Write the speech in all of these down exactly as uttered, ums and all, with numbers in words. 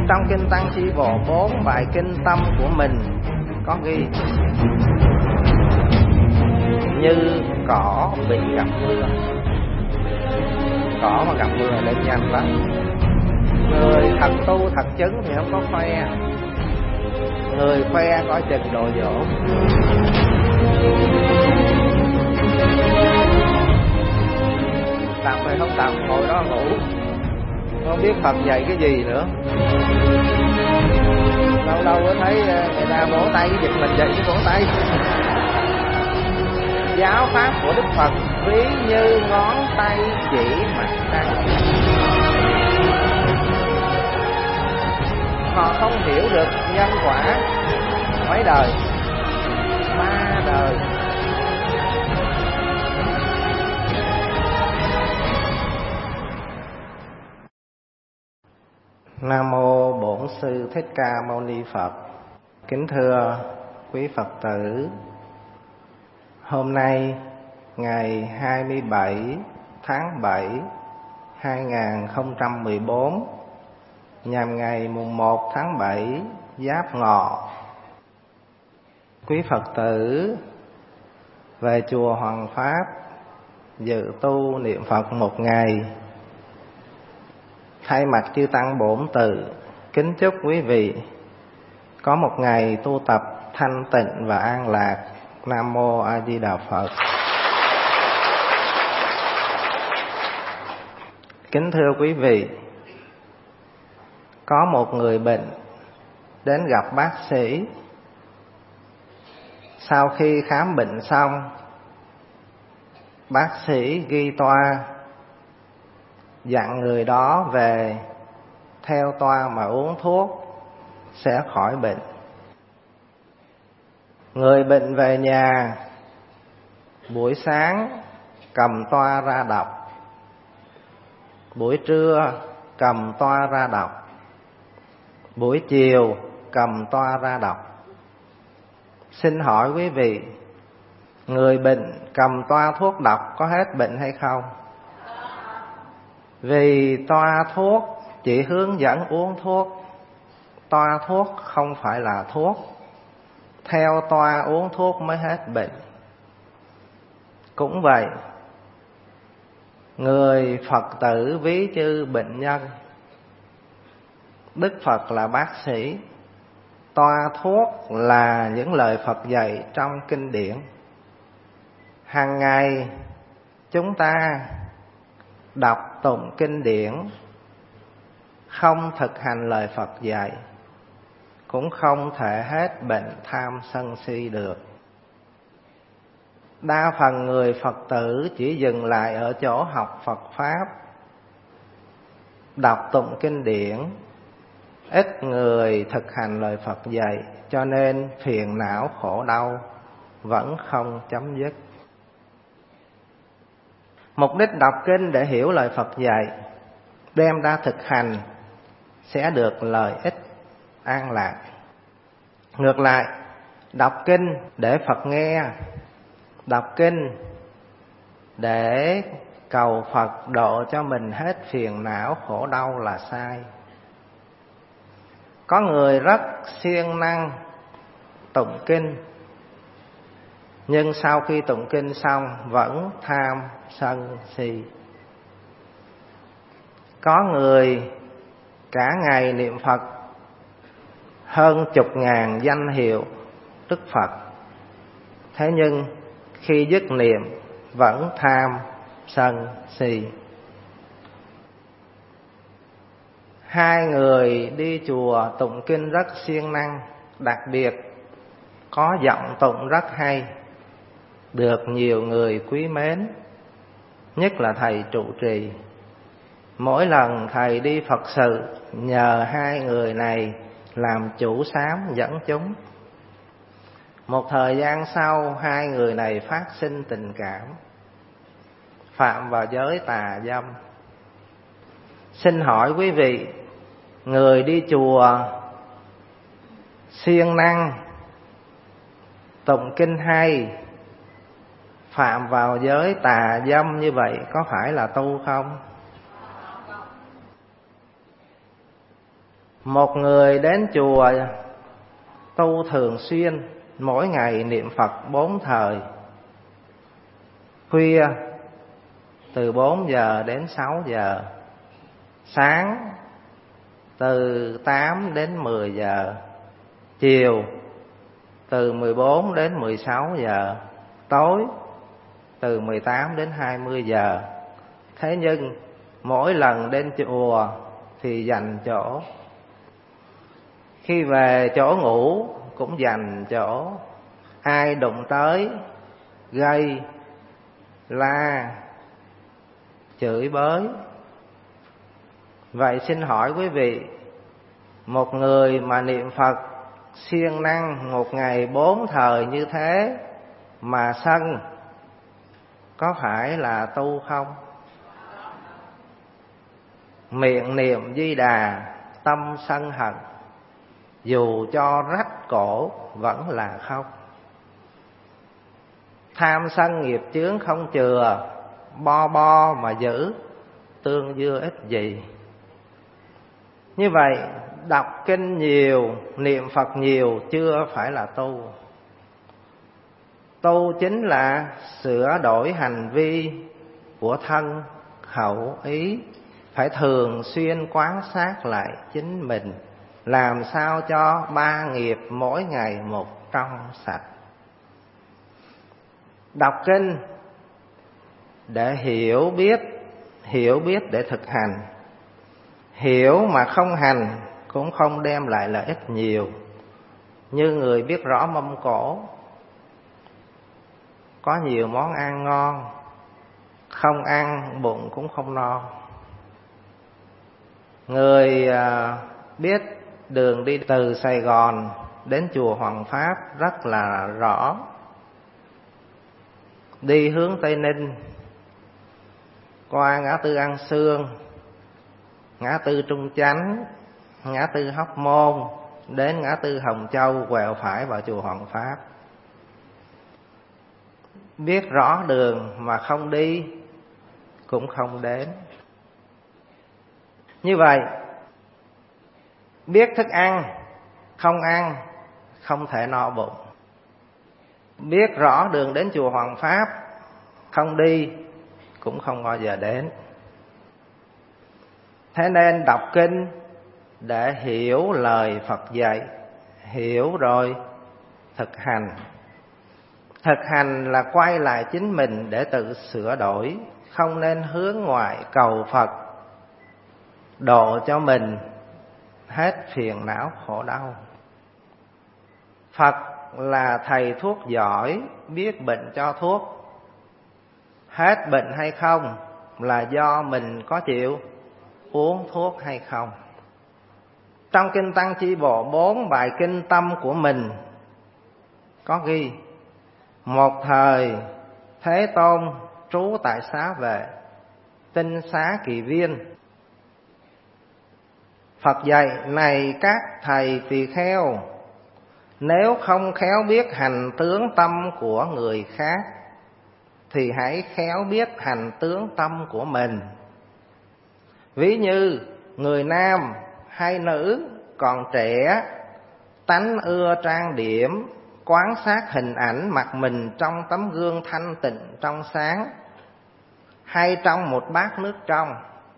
trong kinh Tăng Chi Bộ bốn bài kinh tâm của mình có ghi: như cỏ bị gặp mưa. Cỏ mà gặp mưa lên nhanh lắm. Người thật tu thật chứng thì không có khoe, người khoe coi chừng đồ dỗ. Tập hay không tập, ngồi đó ngủ, không biết Phật dạy cái gì nữa. Lâu lâu có thấy người ta vỗ tay cái giật mình dậy cái vỗ tay. Giáo pháp của Đức Phật ví như ngón tay chỉ mặt trăng. Họ không hiểu được nhân quả mấy đời, ba đời. Nam mô Bổn Sư Thích Ca Mâu Ni Phật. Kính thưa quý Phật tử, hôm nay ngày hai mươi bảy tháng bảy hai nghìn không trăm mười bốn, nhằm ngày mùng một tháng bảy Giáp Ngọ, quý Phật tử về chùa Hoàng Pháp dự tu niệm Phật một ngày. Thay mặt chư tăng bổn tự kính chúc quý vị có một ngày tu tập thanh tịnh và an lạc. Nam mô A Di Đà Phật. Kính thưa quý vị, có một người bệnh đến gặp bác sĩ. Sau khi khám bệnh xong, bác sĩ ghi toa dặn người đó về theo toa mà uống thuốc sẽ khỏi bệnh. Người bệnh về nhà, buổi sáng cầm toa ra đọc, buổi trưa cầm toa ra đọc, buổi chiều cầm toa ra đọc. Xin hỏi quý vị, người bệnh cầm toa thuốc đọc có hết bệnh hay không? Vì toa thuốc chỉ hướng dẫn uống thuốc, toa thuốc không phải là thuốc. Theo toa uống thuốc mới hết bệnh. Cũng vậy, người Phật tử ví như bệnh nhân, Đức Phật là bác sĩ, toa thuốc là những lời Phật dạy trong kinh điển. Hàng ngày chúng ta đọc tụng kinh điển, không thực hành lời Phật dạy, cũng không thể hết bệnh tham sân si được. Đa phần người Phật tử chỉ dừng lại ở chỗ học Phật Pháp, đọc tụng kinh điển, ít người thực hành lời Phật dạy, cho nên phiền não khổ đau vẫn không chấm dứt. Mục đích đọc kinh để hiểu lời Phật dạy, đem ra thực hành sẽ được lợi ích an lạc. Ngược lại, đọc kinh để Phật nghe, đọc kinh để cầu Phật độ cho mình hết phiền não khổ đau là sai. Có người rất siêng năng tụng kinh, nhưng sau khi tụng kinh xong vẫn tham sân si. Có người cả ngày niệm Phật hơn chục ngàn danh hiệu Đức Phật, thế nhưng khi dứt niệm vẫn tham sân si. Hai người đi chùa tụng kinh rất siêng năng, đặc biệt có giọng tụng rất hay, được nhiều người quý mến, nhất là thầy trụ trì. Mỗi lần thầy đi Phật sự, nhờ hai người này làm chủ xám dẫn chúng. Một thời gian sau, hai người này phát sinh tình cảm, phạm vào giới tà dâm. Xin hỏi quý vị, người đi chùa siêng năng tụng kinh hay, phạm vào giới tà dâm như vậy có phải là tu không? Một người đến chùa tu thường xuyên, mỗi ngày niệm Phật bốn thời, khuya từ bốn giờ đến sáu giờ, sáng từ tám đến mười giờ, chiều từ mười bốn đến mười sáu giờ, tối từ mười tám đến hai mươi giờ. Thế nhưng mỗi lần đến chùa thì dành chỗ, khi về chỗ ngủ cũng dành chỗ, ai đụng tới gây la chửi bới. Vậy xin hỏi quý vị, một người mà niệm Phật siêng năng một ngày bốn thời như thế mà sân, có phải là tu không? Miệng niệm Di Đà, tâm sân hận, dù cho rách cổ vẫn là khóc. Tham sân nghiệp chướng không chừa, bo bo mà giữ, tương dưa ích gì. Như vậy, đọc kinh nhiều, niệm Phật nhiều chưa phải là tu. Tu chính là sửa đổi hành vi của thân, khẩu, ý. Phải thường xuyên quan sát lại chính mình, làm sao cho ba nghiệp mỗi ngày một trong sạch. Đọc kinh để hiểu biết, hiểu biết để thực hành. Hiểu mà không hành cũng không đem lại lợi ích nhiều. Như người biết rõ Mông Cổ, có nhiều món ăn ngon, không ăn bụng cũng không no. Người biết đường đi từ Sài Gòn đến chùa Hoàng Pháp rất là rõ. Đi hướng Tây Ninh, qua ngã tư An Sương, ngã tư Trung Chánh, ngã tư Hóc Môn, đến ngã tư Hồng Châu, quẹo phải vào chùa Hoàng Pháp. Biết rõ đường mà không đi cũng không đến. Như vậy, biết thức ăn, không ăn, không thể no bụng. Biết rõ đường đến chùa Hoàng Pháp, không đi, cũng không bao giờ đến. Thế nên đọc kinh để hiểu lời Phật dạy, hiểu rồi thực hành. Thực hành là quay lại chính mình để tự sửa đổi, không nên hướng ngoại cầu Phật độ cho mình hết phiền não khổ đau. Phật là thầy thuốc giỏi, biết bệnh cho thuốc. Hết bệnh hay không là do mình có chịu uống thuốc hay không. Trong Kinh Tăng Chi Bộ bốn bài kinh tâm của mình có ghi: một thời Thế Tôn trú tại Xá Vệ, Tinh Xá Kỳ Viên. Phật dạy: này các thầy tỳ kheo, nếu không khéo biết hành tướng tâm của người khác, thì hãy khéo biết hành tướng tâm của mình. Ví như người nam hay nữ còn trẻ, tánh ưa trang điểm, quan sát hình ảnh mặt mình trong tấm gương thanh tịnh trong sáng, hay trong một bát nước trong.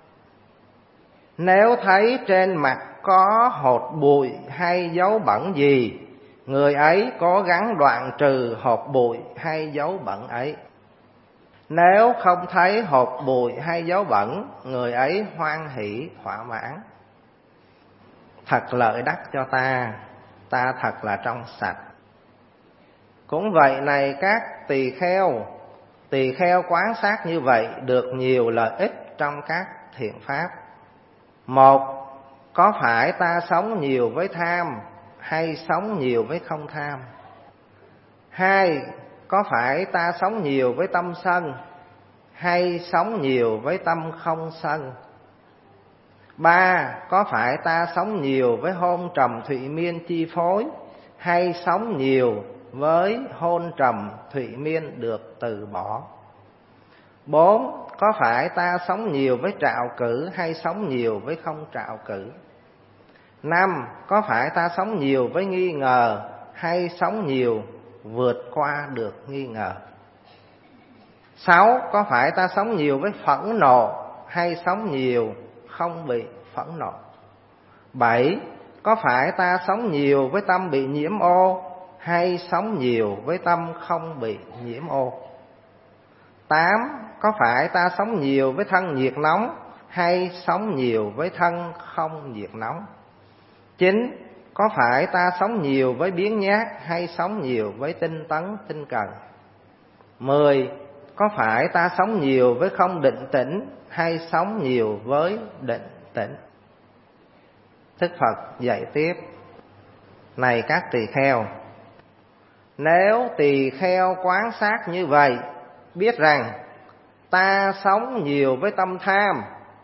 Nếu thấy trên mặt có hột bụi hay dấu bẩn gì, người ấy cố gắng đoạn trừ hột bụi hay dấu bẩn ấy. Nếu không thấy hột bụi hay dấu bẩn, người ấy hoan hỷ thỏa mãn. Thật lợi đắc cho ta, ta thật là trong sạch. Cũng vậy này các tỳ kheo, tỳ kheo quan sát như vậy được nhiều lợi ích trong các thiện pháp. Một, có phải ta sống nhiều với tham hay sống nhiều với không tham? Hai, có phải ta sống nhiều với tâm sân hay sống nhiều với tâm không sân? Ba, có phải ta sống nhiều với hôn trầm thụy miên chi phối hay sống nhiều với hôn trầm thụy miên được từ bỏ? Bốn, có phải ta sống nhiều với trạo cử hay sống nhiều với không trạo cử? Năm, có phải ta sống nhiều với nghi ngờ hay sống nhiều vượt qua được nghi ngờ? Sáu, có phải ta sống nhiều với phẫn nộ hay sống nhiều không bị phẫn nộ? Bảy, có phải ta sống nhiều với tâm bị nhiễm ô hay sống nhiều với tâm không bị nhiễm ô? Tám, có phải ta sống nhiều với thân nhiệt nóng hay sống nhiều với thân không nhiệt nóng? Chín, có phải ta sống nhiều với biếng nhác hay sống nhiều với tinh tấn tinh cần? Mười, có phải ta sống nhiều với không định tĩnh hay sống nhiều với định tĩnh? Đức Phật dạy tiếp: này các tỳ kheo, nếu tỳ kheo quán sát như vậy, biết rằng ta sống nhiều với tâm tham,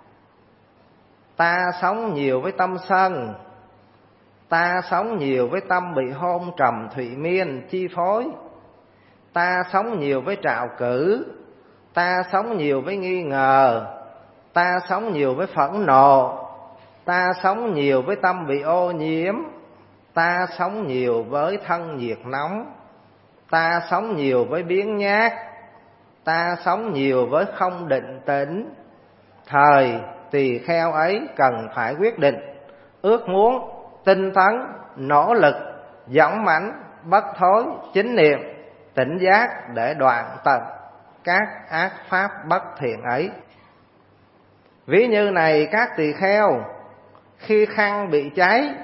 ta sống nhiều với tâm sân, ta sống nhiều với tâm bị hôn trầm thụy miên chi phối, ta sống nhiều với trạo cử, ta sống nhiều với nghi ngờ, ta sống nhiều với phẫn nộ, ta sống nhiều với tâm bị ô nhiễm, ta sống nhiều với thân nhiệt nóng, ta sống nhiều với biếng nhác, ta sống nhiều với không định tĩnh. Thời tỳ kheo ấy cần phải quyết định, ước muốn, tinh tấn, nỗ lực, dũng mãnh, bất thối, chính niệm, tỉnh giác để đoạn tận các ác pháp bất thiện ấy. Ví như này các tỳ kheo, khi khăn bị cháy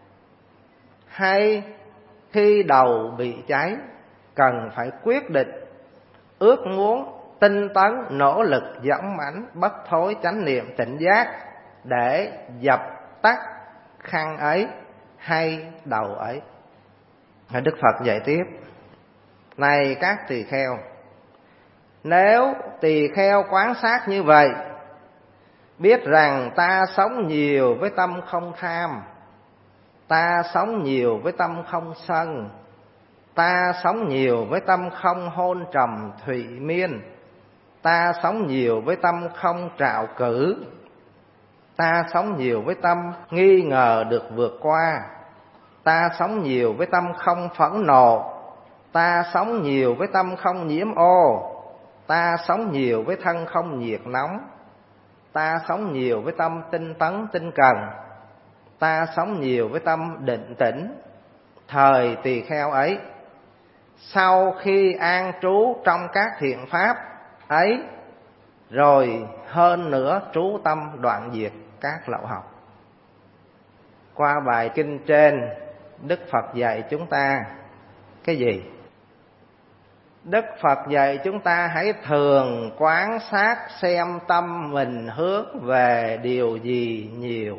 hay khi đầu bị cháy, cần phải quyết định, ước muốn, tinh tấn, nỗ lực, dũng mãnh, bất thối, chánh niệm, tỉnh giác để dập tắt khăn ấy hay đầu ấy. Đức Phật dạy tiếp: này các tỳ kheo, nếu tỳ kheo quán sát như vậy, biết rằng ta sống nhiều với tâm không tham, ta sống nhiều với tâm không sân, ta sống nhiều với tâm không hôn trầm thụy miên, ta sống nhiều với tâm không trạo cử, ta sống nhiều với tâm nghi ngờ được vượt qua, ta sống nhiều với tâm không phẫn nộ, ta sống nhiều với tâm không nhiễm ô, ta sống nhiều với thân không nhiệt nóng, ta sống nhiều với tâm tinh tấn tinh cần, ta sống nhiều với tâm định tĩnh. Thời tỳ kheo ấy, sau khi an trú trong các thiện pháp ấy, rồi hơn nữa trú tâm đoạn diệt các lậu học. Qua bài kinh trên, Đức Phật dạy chúng ta cái gì? Đức Phật dạy chúng ta hãy thường quán sát xem tâm mình hướng về điều gì nhiều.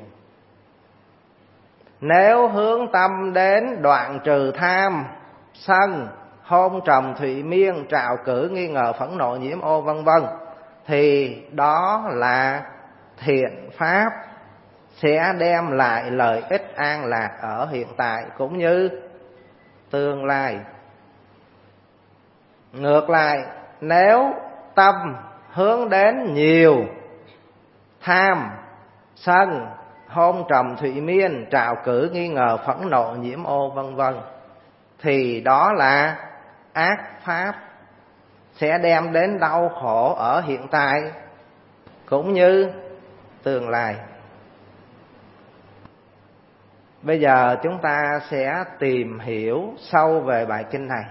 Nếu hướng tâm đến đoạn trừ tham, sân, hôn trầm thụy miên, trạo cử, nghi ngờ, phẫn nộ, nhiễm ô vân vân, thì đó là thiện pháp, sẽ đem lại lợi ích an lạc ở hiện tại cũng như tương lai. Ngược lại, nếu tâm hướng đến nhiều tham, sân, hôn trầm thụy miên, trạo cử, nghi ngờ, phẫn nộ, nhiễm ô vân vân, thì đó là ác pháp, sẽ đem đến đau khổ ở hiện tại cũng như tương lai. Bây giờ chúng ta sẽ tìm hiểu sâu về bài kinh này.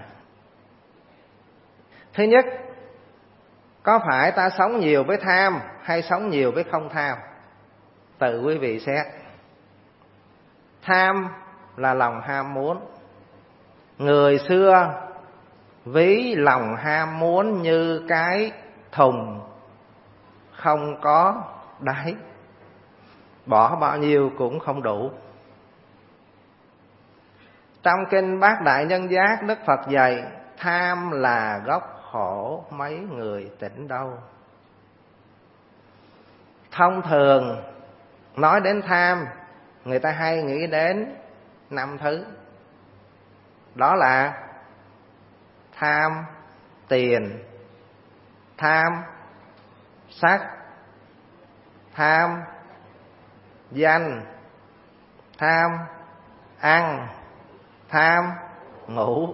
Thứ nhất, có phải ta sống nhiều với tham hay sống nhiều với không tham? Tự quý vị xét. Tham là lòng ham muốn. Người xưa ví lòng ham muốn như cái thùng không có đáy, bỏ bao nhiêu cũng không đủ. Trong kinh Bát Đại Nhân Giác, Đức Phật dạy tham là gốc khổ, mấy người tỉnh đâu. Thông thường nói đến tham, người ta hay nghĩ đến năm thứ. Đó là tham tiền, tham sắc, tham danh, tham ăn, tham ngủ.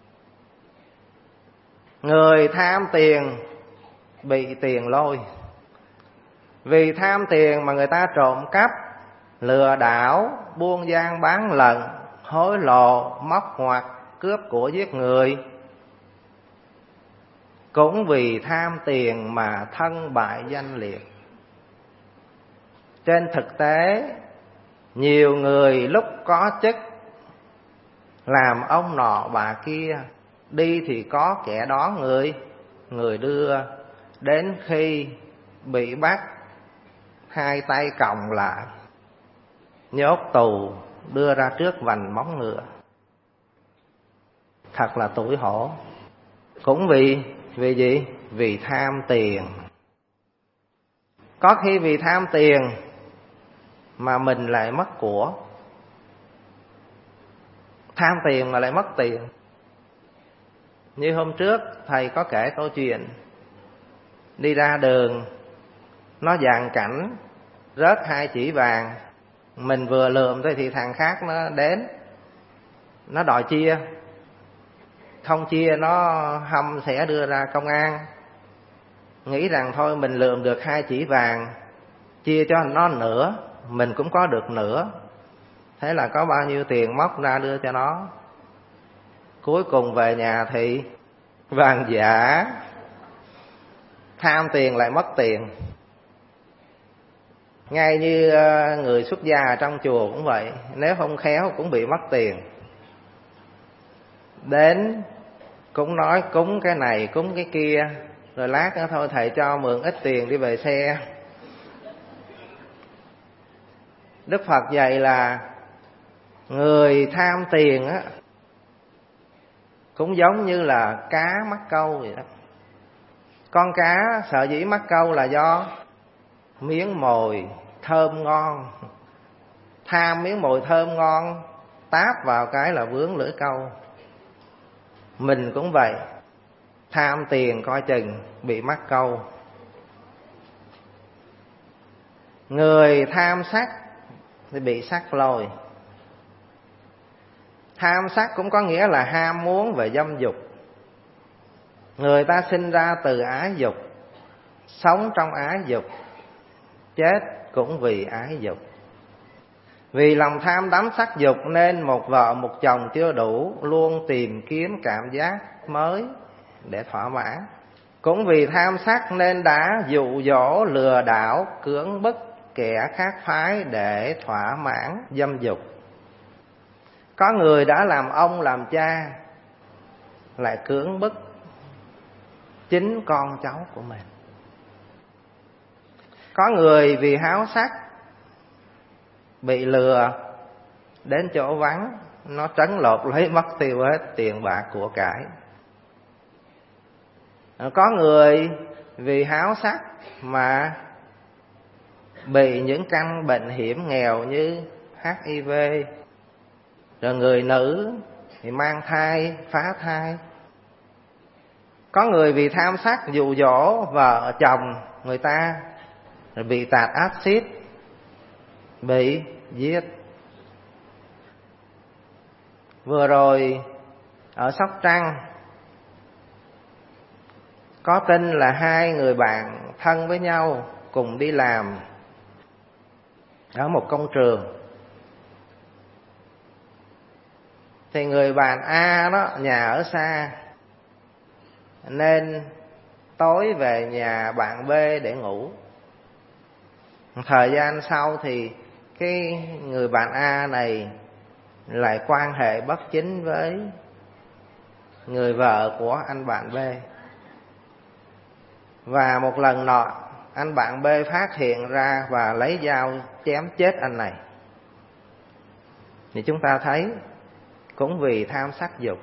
Người tham tiền bị tiền lôi. Vì tham tiền mà người ta trộm cắp, lừa đảo, buôn gian bán lận, hối lộ, móc ngoặt, cướp của giết người. Cũng vì tham tiền mà thân bại danh liệt. Trên thực tế, nhiều người lúc có chức làm ông nọ bà kia, đi thì có kẻ đó người, người đưa. Đến khi bị bắt, hai tay còng lại, nhốt tù, đưa ra trước vành móng ngựa. Thật là tủi hổ. Cũng vì vì gì? Vì tham tiền. Có khi vì tham tiền mà mình lại mất của. Tham tiền mà lại mất tiền. Như hôm trước thầy có kể câu chuyện, đi ra đường, nó dàn cảnh, rớt hai chỉ vàng. Mình vừa lượm thôi thì thằng khác nó đến, nó đòi chia. Không chia nó hâm sẽ đưa ra công an. Nghĩ rằng thôi mình lượm được hai chỉ vàng, chia cho nó nửa, mình cũng có được nửa. Thế là có bao nhiêu tiền móc ra đưa cho nó. Cuối cùng về nhà thì vàng giả. Tham tiền lại mất tiền. Ngay như người xuất gia trong chùa cũng vậy, nếu không khéo cũng bị mất tiền. Đến cũng nói cúng cái này cúng cái kia, rồi lát nữa thôi thầy cho mượn ít tiền đi về xe. Đức Phật dạy là người tham tiền á cũng giống như là cá mắc câu vậy đó. Con cá sợ dĩ mắc câu là do miếng mồi thơm ngon. Tham miếng mồi thơm ngon, táp vào cái là vướng lưỡi câu. Mình cũng vậy, tham tiền coi chừng bị mắc câu. Người tham sắc thì bị sắc lôi. Tham sắc cũng có nghĩa là ham muốn về dâm dục. Người ta sinh ra từ ái dục, sống trong ái dục, chết cũng vì ái dục. Vì lòng tham đắm sắc dục nên một vợ một chồng chưa đủ, luôn tìm kiếm cảm giác mới để thỏa mãn. Cũng vì tham sắc nên đã dụ dỗ lừa đảo, cưỡng bức kẻ khác phái để thỏa mãn dâm dục. Có người đã làm ông làm cha lại cưỡng bức chính con cháu của mình. Có người vì háo sắc bị lừa đến chỗ vắng, nó trấn lột lấy mất tiêu hết tiền bạc của cải. Có người vì háo sắc mà bị những căn bệnh hiểm nghèo như hát i vê. Rồi người nữ thì mang thai, phá thai. Có người vì tham sắc dụ dỗ vợ chồng người ta rồi bị tạt axit, bị giết. Vừa rồi ở Sóc Trăng có tin là hai người bạn thân với nhau cùng đi làm ở một công trường. Thì người bạn A đó nhà ở xa nên tối về nhà bạn B để ngủ. Thời gian sau thì cái người bạn A này lại quan hệ bất chính với người vợ của anh bạn B. Và một lần nọ anh bạn B phát hiện ra và lấy dao chém chết anh này. Thì chúng ta thấy cũng vì tham sắc dục.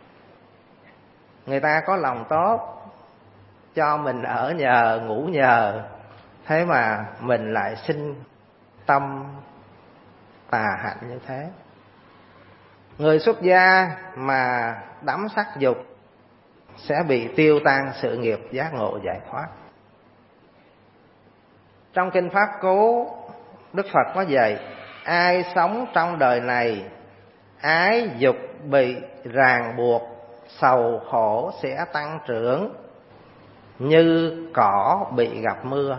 Người ta có lòng tốt cho mình ở nhờ, ngủ nhờ, thế mà mình lại sinh tâm tà hạnh như thế. Người xuất gia mà đắm sắc dục sẽ bị tiêu tan sự nghiệp giác ngộ giải thoát. Trong kinh Pháp Cú, Đức Phật có dạy: ai sống trong đời này, ái dục bị ràng buộc, sầu khổ sẽ tăng trưởng như cỏ bị gặp mưa.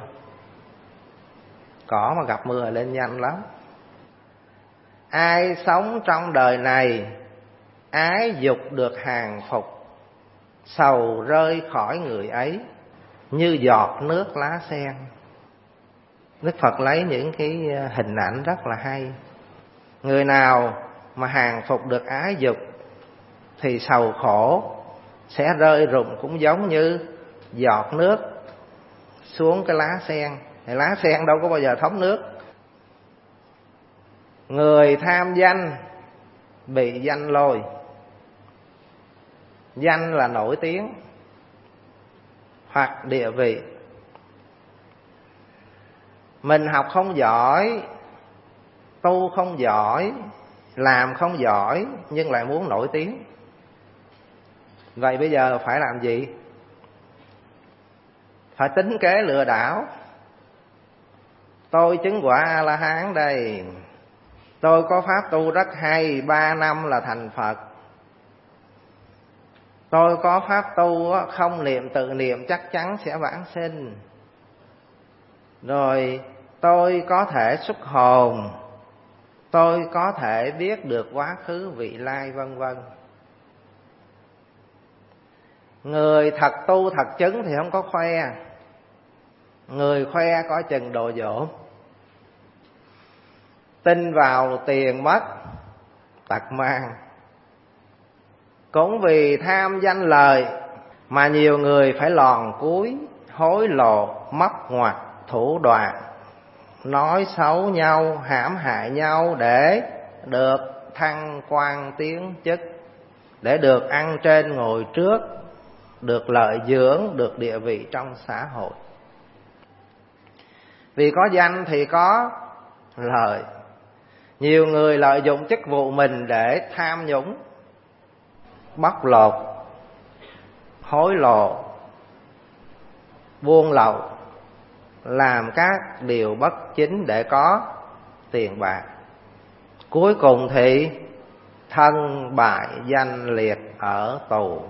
Cỏ mà gặp mưa lên nhanh lắm. Ai sống trong đời này, ái dục được hàng phục, sầu rơi khỏi người ấy như giọt nước lá sen. Đức Phật lấy những cái hình ảnh rất là hay. Người nào mà hàng phục được ái dục thì sầu khổ sẽ rơi rụng cũng giống như giọt nước xuống cái lá sen. Thì lá sen đâu có bao giờ thấm nước. Người tham danh bị danh lôi. Danh là nổi tiếng hoặc địa vị. Mình học không giỏi, tu không giỏi, làm không giỏi, nhưng lại muốn nổi tiếng. Vậy bây giờ phải làm gì? Phải tính kế lừa đảo. Tôi chứng quả A-la-hán đây, tôi có pháp tu rất hay, ba năm là thành Phật. Tôi có pháp tu không niệm tự niệm chắc chắn sẽ vãng sinh. Rồi tôi có thể xuất hồn, tôi có thể biết được quá khứ vị lai vân vân. Người thật tu thật chứng thì không có khoe. Người khoe có chừng đồ dỗ. Tin vào tiền mất, tật mang. Cũng vì tham danh lời mà nhiều người phải lòn cúi, hối lộ, móc ngoặt, thủ đoạn, nói xấu nhau, hãm hại nhau để được thăng quan tiến chức, để được ăn trên ngồi trước, được lợi dưỡng, được địa vị trong xã hội. Vì có danh thì có lợi. Nhiều người lợi dụng chức vụ mình để tham nhũng, bóc lột, hối lộ, buôn lậu, làm các điều bất chính để có tiền bạc. Cuối cùng thì thân bại danh liệt ở tù.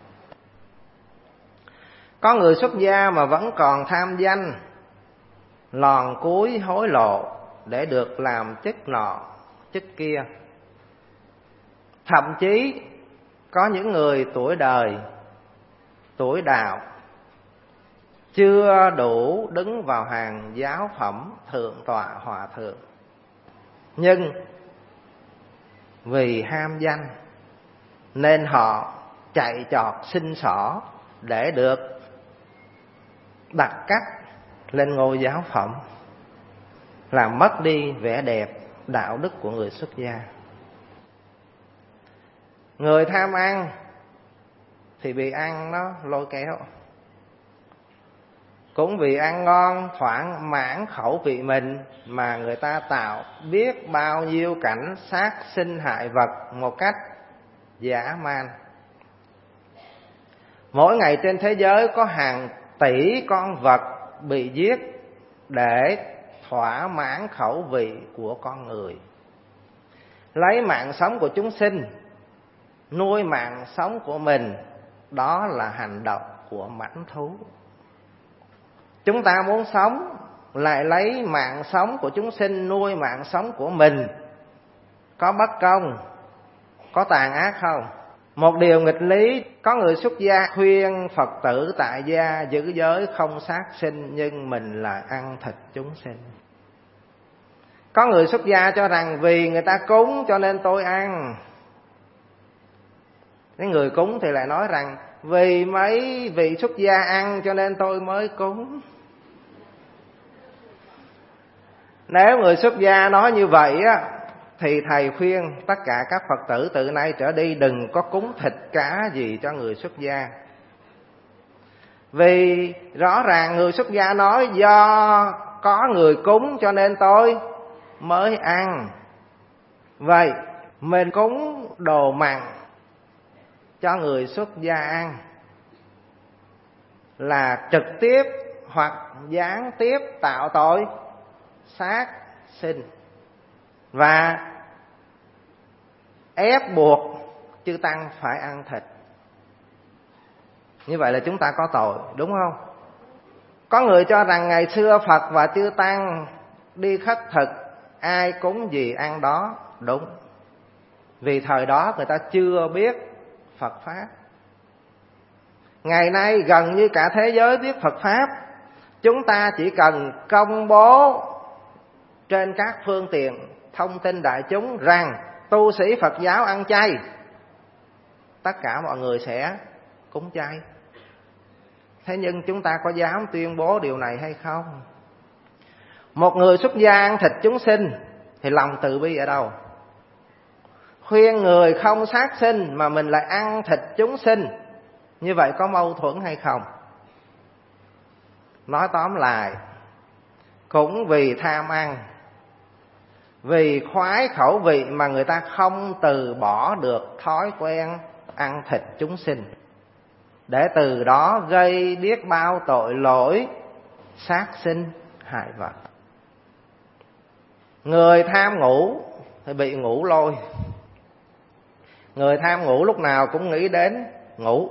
Có người xuất gia mà vẫn còn tham danh, lòn cúi hối lộ để được làm chức nọ, chức kia. Thậm chí có những người tuổi đời, tuổi đạo chưa đủ đứng vào hàng giáo phẩm thượng tọa hòa thượng, nhưng vì ham danh nên họ chạy chọt xin xỏ để được đặt cách lên ngôi giáo phẩm, làm mất đi vẻ đẹp đạo đức của người xuất gia. Người tham ăn thì bị ăn nó lôi kéo. Cũng vì ăn ngon thỏa mãn khẩu vị mình mà người ta tạo biết bao nhiêu cảnh sát sinh hại vật một cách dã man. Mỗi ngày trên thế giới có hàng tỷ con vật bị giết để thỏa mãn khẩu vị của con người. Lấy mạng sống của chúng sinh nuôi mạng sống của mình, đó là hành động của mãnh thú. Chúng ta muốn sống lại lấy mạng sống của chúng sinh nuôi mạng sống của mình, có bất công, có tàn ác không? Một điều nghịch lý, có người xuất gia khuyên Phật tử tại gia giữ giới không sát sinh, nhưng mình là ăn thịt chúng sinh. Có người xuất gia cho rằng vì người ta cúng cho nên tôi ăn. Cái người cúng thì lại nói rằng vì mấy vị xuất gia ăn cho nên tôi mới cúng. Nếu người xuất gia nói như vậy á, thì thầy khuyên tất cả các Phật tử từ nay trở đi đừng có cúng thịt cá gì cho người xuất gia. Vì rõ ràng người xuất gia nói do có người cúng cho nên tôi mới ăn. Vậy mình cúng đồ mặn cho người xuất gia ăn là trực tiếp hoặc gián tiếp tạo tội sát sinh. và ép buộc chư tăng phải ăn thịt. Như vậy là chúng ta có tội, đúng không? Có người cho rằng ngày xưa Phật và chư tăng đi khất thực, ai cúng gì ăn đó. Đúng, vì thời đó người ta chưa biết Phật Pháp. Ngày nay gần như cả thế giới biết Phật Pháp. Chúng ta chỉ cần công bố trên các phương tiện thông tin đại chúng rằng tu sĩ Phật giáo ăn chay, tất cả mọi người sẽ cúng chay. Thế nhưng chúng ta có dám tuyên bố điều này hay không? Một người xuất gia ăn thịt chúng sinh thì lòng từ bi ở đâu? Khuyên người không sát sinh mà mình lại ăn thịt chúng sinh, như vậy có mâu thuẫn hay không? Nói tóm lại, cũng vì tham ăn, vì khoái khẩu vị mà người ta không từ bỏ được thói quen ăn thịt chúng sinh, để từ đó gây biết bao tội lỗi sát sinh hại vật. Người tham ngủ thì bị ngủ lôi. Người tham ngủ lúc nào cũng nghĩ đến ngủ.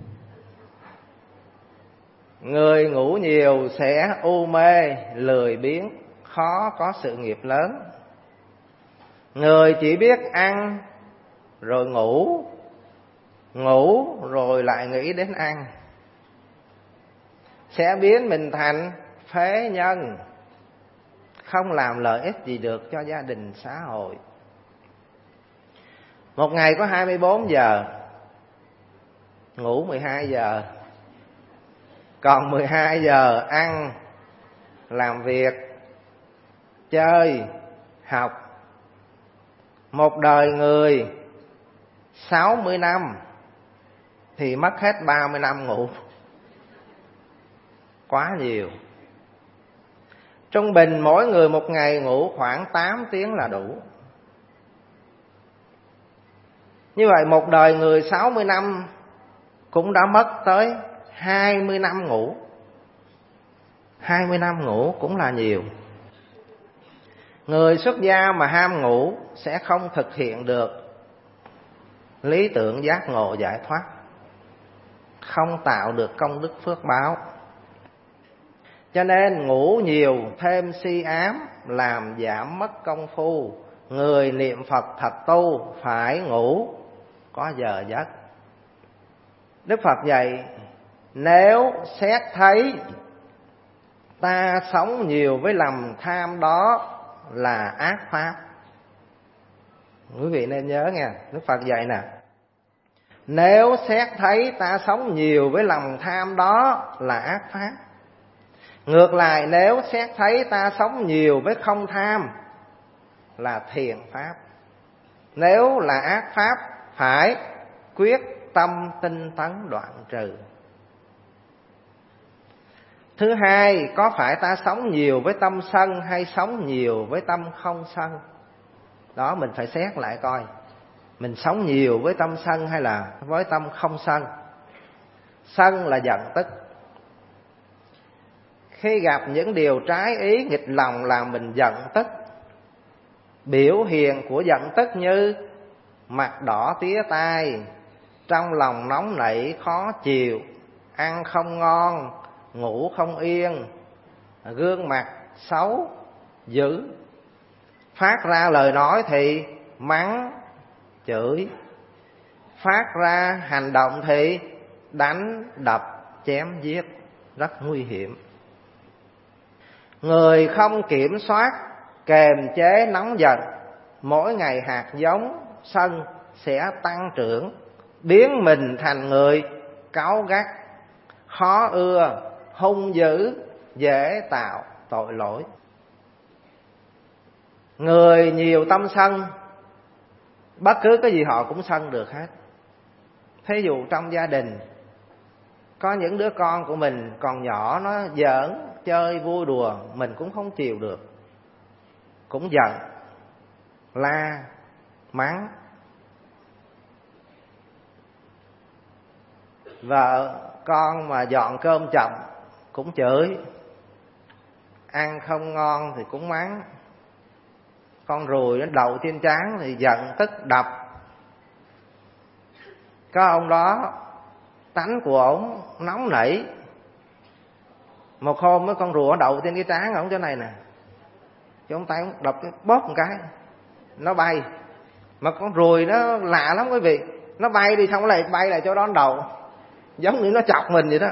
Người ngủ nhiều sẽ u mê, lười biếng, khó có sự nghiệp lớn. Người chỉ biết ăn rồi ngủ, ngủ rồi lại nghĩ đến ăn, sẽ biến mình thành phế nhân, không làm lợi ích gì được cho gia đình xã hội. Một ngày có hai mươi bốn giờ, ngủ mười hai giờ, còn mười hai giờ ăn, làm việc, chơi, học. Một đời người sáu mươi năm thì mất hết ba mươi năm ngủ. Quá nhiều. Trung bình mỗi người một ngày ngủ khoảng tám tiếng là đủ. Như vậy một đời người sáu mươi năm cũng đã mất tới hai mươi năm ngủ. hai mươi năm ngủ cũng là nhiều. Người xuất gia mà ham ngủ sẽ không thực hiện được lý tưởng giác ngộ giải thoát, không tạo được công đức phước báo. Cho nên ngủ nhiều thêm si ám, làm giảm mất công phu. Người niệm Phật thật tu phải ngủ có giờ giấc. Đức Phật dạy, nếu xét thấy ta sống nhiều với lòng tham đó là ác pháp. Quý vị nên nhớ nha, Đức Phật dạy nè, nếu xét thấy ta sống nhiều với lòng tham đó là ác pháp. Ngược lại, nếu xét thấy ta sống nhiều với không tham là thiện pháp. Nếu là ác pháp, phải quyết tâm tinh tấn đoạn trừ. Thứ hai, có phải ta sống nhiều với tâm sân hay sống nhiều với tâm không sân? Đó mình phải xét lại coi, mình sống nhiều với tâm sân hay là với tâm không sân. Sân là giận tức. Khi gặp những điều trái ý nghịch lòng làm mình giận tức. Biểu hiện của giận tức như mặt đỏ tía tai, trong lòng nóng nảy khó chịu, ăn không ngon, ngủ không yên, gương mặt xấu, dữ. Phát ra lời nói thì mắng, chửi. Phát ra hành động thì đánh, đập, chém giết, rất nguy hiểm. Người không kiểm soát, kềm chế nóng giận, mỗi ngày hạt giống sân sẽ tăng trưởng, biến mình thành người cáu gắt, khó ưa, hung dữ, dễ tạo tội lỗi. Người nhiều tâm sân, bất cứ cái gì họ cũng sân được hết. Thí dụ trong gia đình, có những đứa con của mình còn nhỏ, nó giỡn, chơi, vui đùa, mình cũng không chịu được, cũng giận, la, mắng. Vợ con mà dọn cơm chậm cũng chửi, ăn không ngon thì cũng mắng. con ruồi nó đậu trên trán thì giận tức đập. Có ông đó tánh của ổng nóng nảy, một hôm mấy con rùa đậu trên cái trán ổng chỗ này nè, cái ông tay ổng đập cái bóp một cái nó bay. Mà con ruồi nó lạ lắm quý vị, nó bay đi xong nó lại bay lại chỗ đó nó đậu, giống như nó chọc mình vậy đó.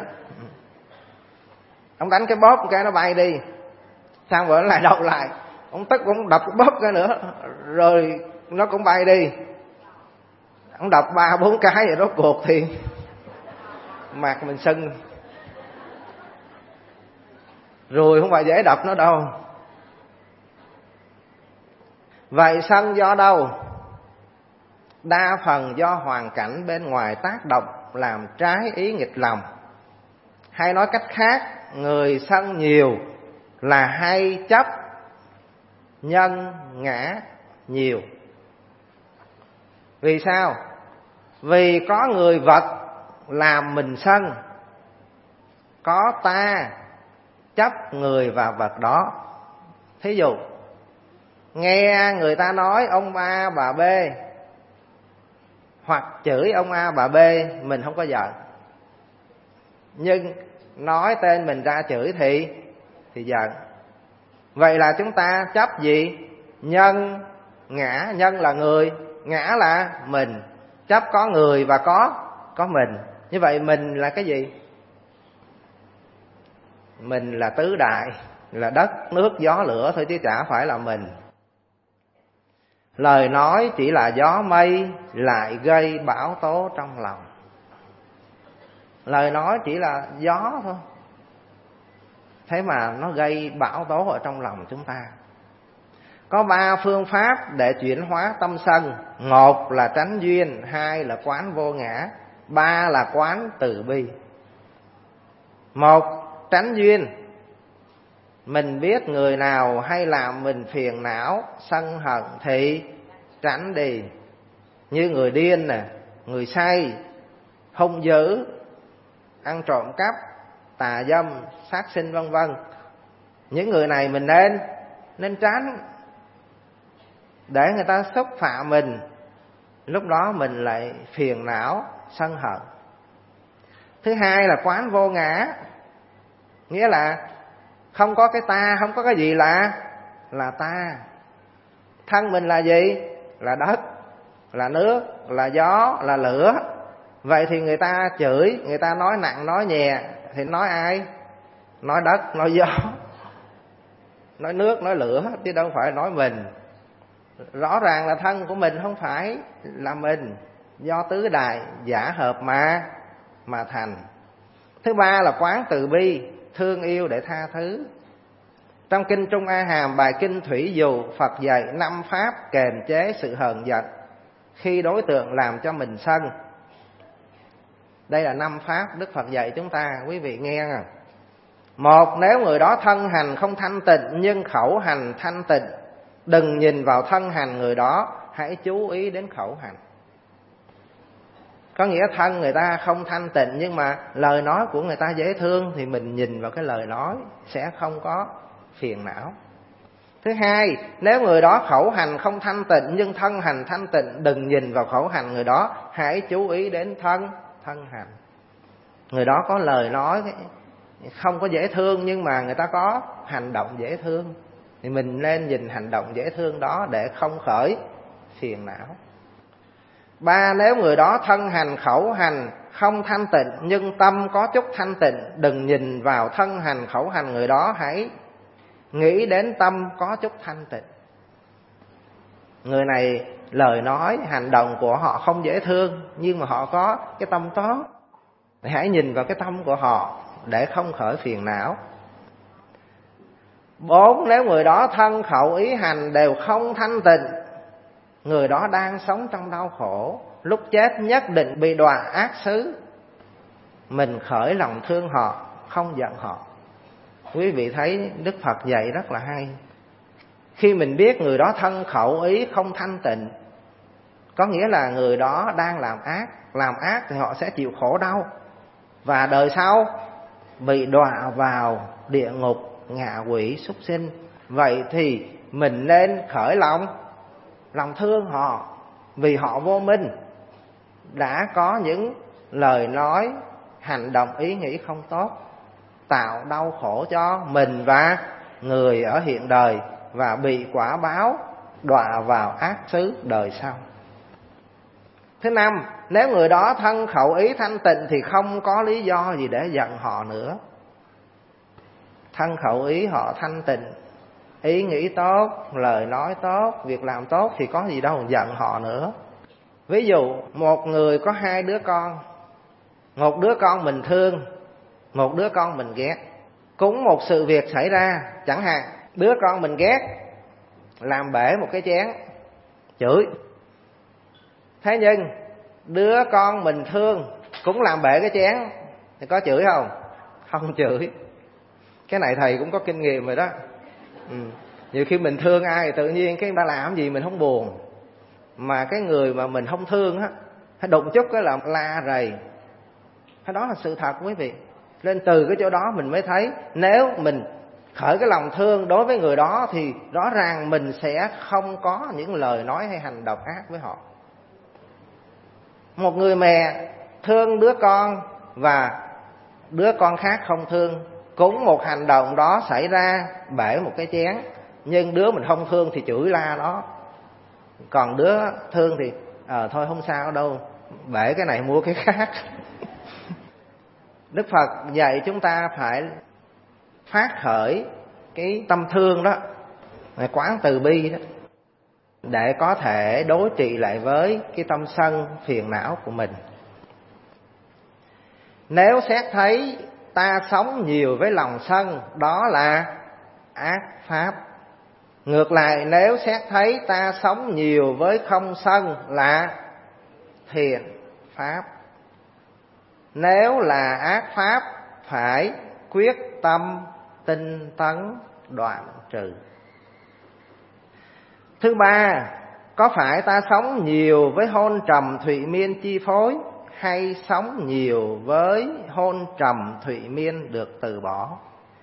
Ông đánh cái bóp một cái nó bay đi, xong rồi nó lại đậu lại, ông tức ông đập cái bóp cái nữa rồi nó cũng bay đi. Ông đập ba bốn cái rồi rốt cuộc thì mặt mình sưng. Ruồi không phải dễ đập nó đâu. Vậy sân do đâu? Đa phần do hoàn cảnh bên ngoài tác động làm trái ý nghịch lòng. Hay nói cách khác, người sân nhiều là hay chấp nhân ngã nhiều. Vì sao? Vì có người vật làm mình sân, có ta chấp người và vật đó. Thí dụ nghe người ta nói ông A bà B, hoặc chửi ông A bà B, mình không có giận, nhưng nói tên mình ra chửi thì thì giận. Vậy là chúng ta chấp gì? Nhân ngã. Nhân là người, ngã là mình. Chấp có người và có có mình. Như vậy mình là cái gì? Mình là tứ đại, là đất, nước, gió, lửa thôi chứ chả phải là mình. Lời nói chỉ là gió mây, lại gây bão tố trong lòng. Lời nói chỉ là gió thôi, thế mà nó gây bão tố ở trong lòng chúng ta. Có ba phương pháp để chuyển hóa tâm sân. Một là tránh duyên, hai là quán vô ngã, ba là quán từ bi. Một, tránh duyên. Mình biết người nào hay làm mình phiền não, sân hận thì tránh đi. Như người điên nè, người say, hung dữ, ăn trộm cắp, tà dâm, sát sinh vân vân. Những người này mình nên nên tránh, để người ta xúc phạm mình, lúc đó mình lại phiền não, sân hận. Thứ hai là quán vô ngã, nghĩa là không có cái ta, không có cái gì là là ta. Thân mình là gì? Là đất, là nước, là gió, là lửa. Vậy thì người ta chửi, người ta nói nặng nói nhẹ thì nói ai? Nói đất, nói gió, nói nước, nói lửa, chứ đâu phải nói mình. Rõ ràng là thân của mình không phải là mình, do tứ đại giả hợp mà mà thành. Thứ ba là quán từ bi, thương yêu để tha thứ. Trong kinh Trung A Hàm bài kinh Thủy Dù, Phật dạy năm pháp kềm chế sự hờn giận khi đối tượng làm cho mình sân. Đây là năm pháp Đức Phật dạy chúng ta, quý vị nghe nè. Một, nếu người đó thân hành không thanh tịnh nhưng khẩu hành thanh tịnh, đừng nhìn vào thân hành người đó, hãy chú ý đến khẩu hành. Có nghĩa thân người ta không thanh tịnh nhưng mà lời nói của người ta dễ thương, thì mình nhìn vào cái lời nói sẽ không có phiền não. Thứ hai, nếu người đó khẩu hành không thanh tịnh nhưng thân hành thanh tịnh, đừng nhìn vào khẩu hành người đó, hãy chú ý đến thân thân hành. Người đó có lời nói không có dễ thương nhưng mà người ta có hành động dễ thương, thì mình nên nhìn hành động dễ thương đó để không khởi phiền não. Ba, nếu người đó thân hành khẩu hành không thanh tịnh nhưng tâm có chút thanh tịnh, đừng nhìn vào thân hành khẩu hành người đó, hãy nghĩ đến tâm có chút thanh tịnh. Người này lời nói, hành động của họ không dễ thương nhưng mà họ có cái tâm tốt, hãy nhìn vào cái tâm của họ để không khởi phiền não. Bốn, nếu người đó thân khẩu ý hành đều không thanh tịnh, người đó đang sống trong đau khổ, lúc chết nhất định bị đọa ác xứ, mình khởi lòng thương họ, không giận họ. Quý vị thấy Đức Phật dạy rất là hay. Khi mình biết người đó thân khẩu ý không thanh tịnh, có nghĩa là người đó đang làm ác. Làm ác thì họ sẽ chịu khổ đau, và đời sau bị đọa vào địa ngục, ngạ quỷ, súc sinh. Vậy thì mình nên khởi lòng lòng thương họ, vì họ vô minh, đã có những lời nói, hành động, ý nghĩ không tốt, tạo đau khổ cho mình và người ở hiện đời, và bị quả báo đọa vào ác xứ đời sau. Thứ năm, nếu người đó thân khẩu ý thanh tịnh thì không có lý do gì để giận họ nữa. Thân khẩu ý họ thanh tịnh, ý nghĩ tốt, lời nói tốt, việc làm tốt thì có gì đâu giận họ nữa. Ví dụ một người có hai đứa con, một đứa con mình thương, một đứa con mình ghét. Cũng một sự việc xảy ra, chẳng hạn đứa con mình ghét làm bể một cái chén, chửi. Thế nhưng đứa con mình thương cũng làm bể cái chén thì có chửi không? Không chửi. Cái này thầy cũng có kinh nghiệm rồi đó. ừ. Nhiều khi mình thương ai tự nhiên cái người ta làm gì mình không buồn, mà cái người mà mình không thương á, hay đụng chút cái là la rầy. Cái đó là sự thật quý vị. Nên từ cái chỗ đó mình mới thấy, nếu mình khởi cái lòng thương đối với người đó thì rõ ràng mình sẽ không có những lời nói hay hành động ác với họ. Một người mẹ thương đứa con và đứa con khác không thương, cũng một hành động đó xảy ra, bể một cái chén, nhưng đứa mình không thương thì chửi la đó, còn đứa thương thì à, thôi không sao đâu, bể cái này mua cái khác. Đức Phật dạy chúng ta phải phát khởi cái tâm thương đó, quán từ bi đó, để có thể đối trị lại với cái tâm sân phiền não của mình. Nếu xét thấy ta sống nhiều với lòng sân, đó là ác pháp. Ngược lại, nếu xét thấy ta sống nhiều với không sân là thiện pháp. Nếu là ác pháp, phải quyết tâm tinh tấn đoạn trừ. Thứ ba, có phải ta sống nhiều với hôn trầm thụy miên chi phối, hay sống nhiều với hôn trầm thụy miên được từ bỏ?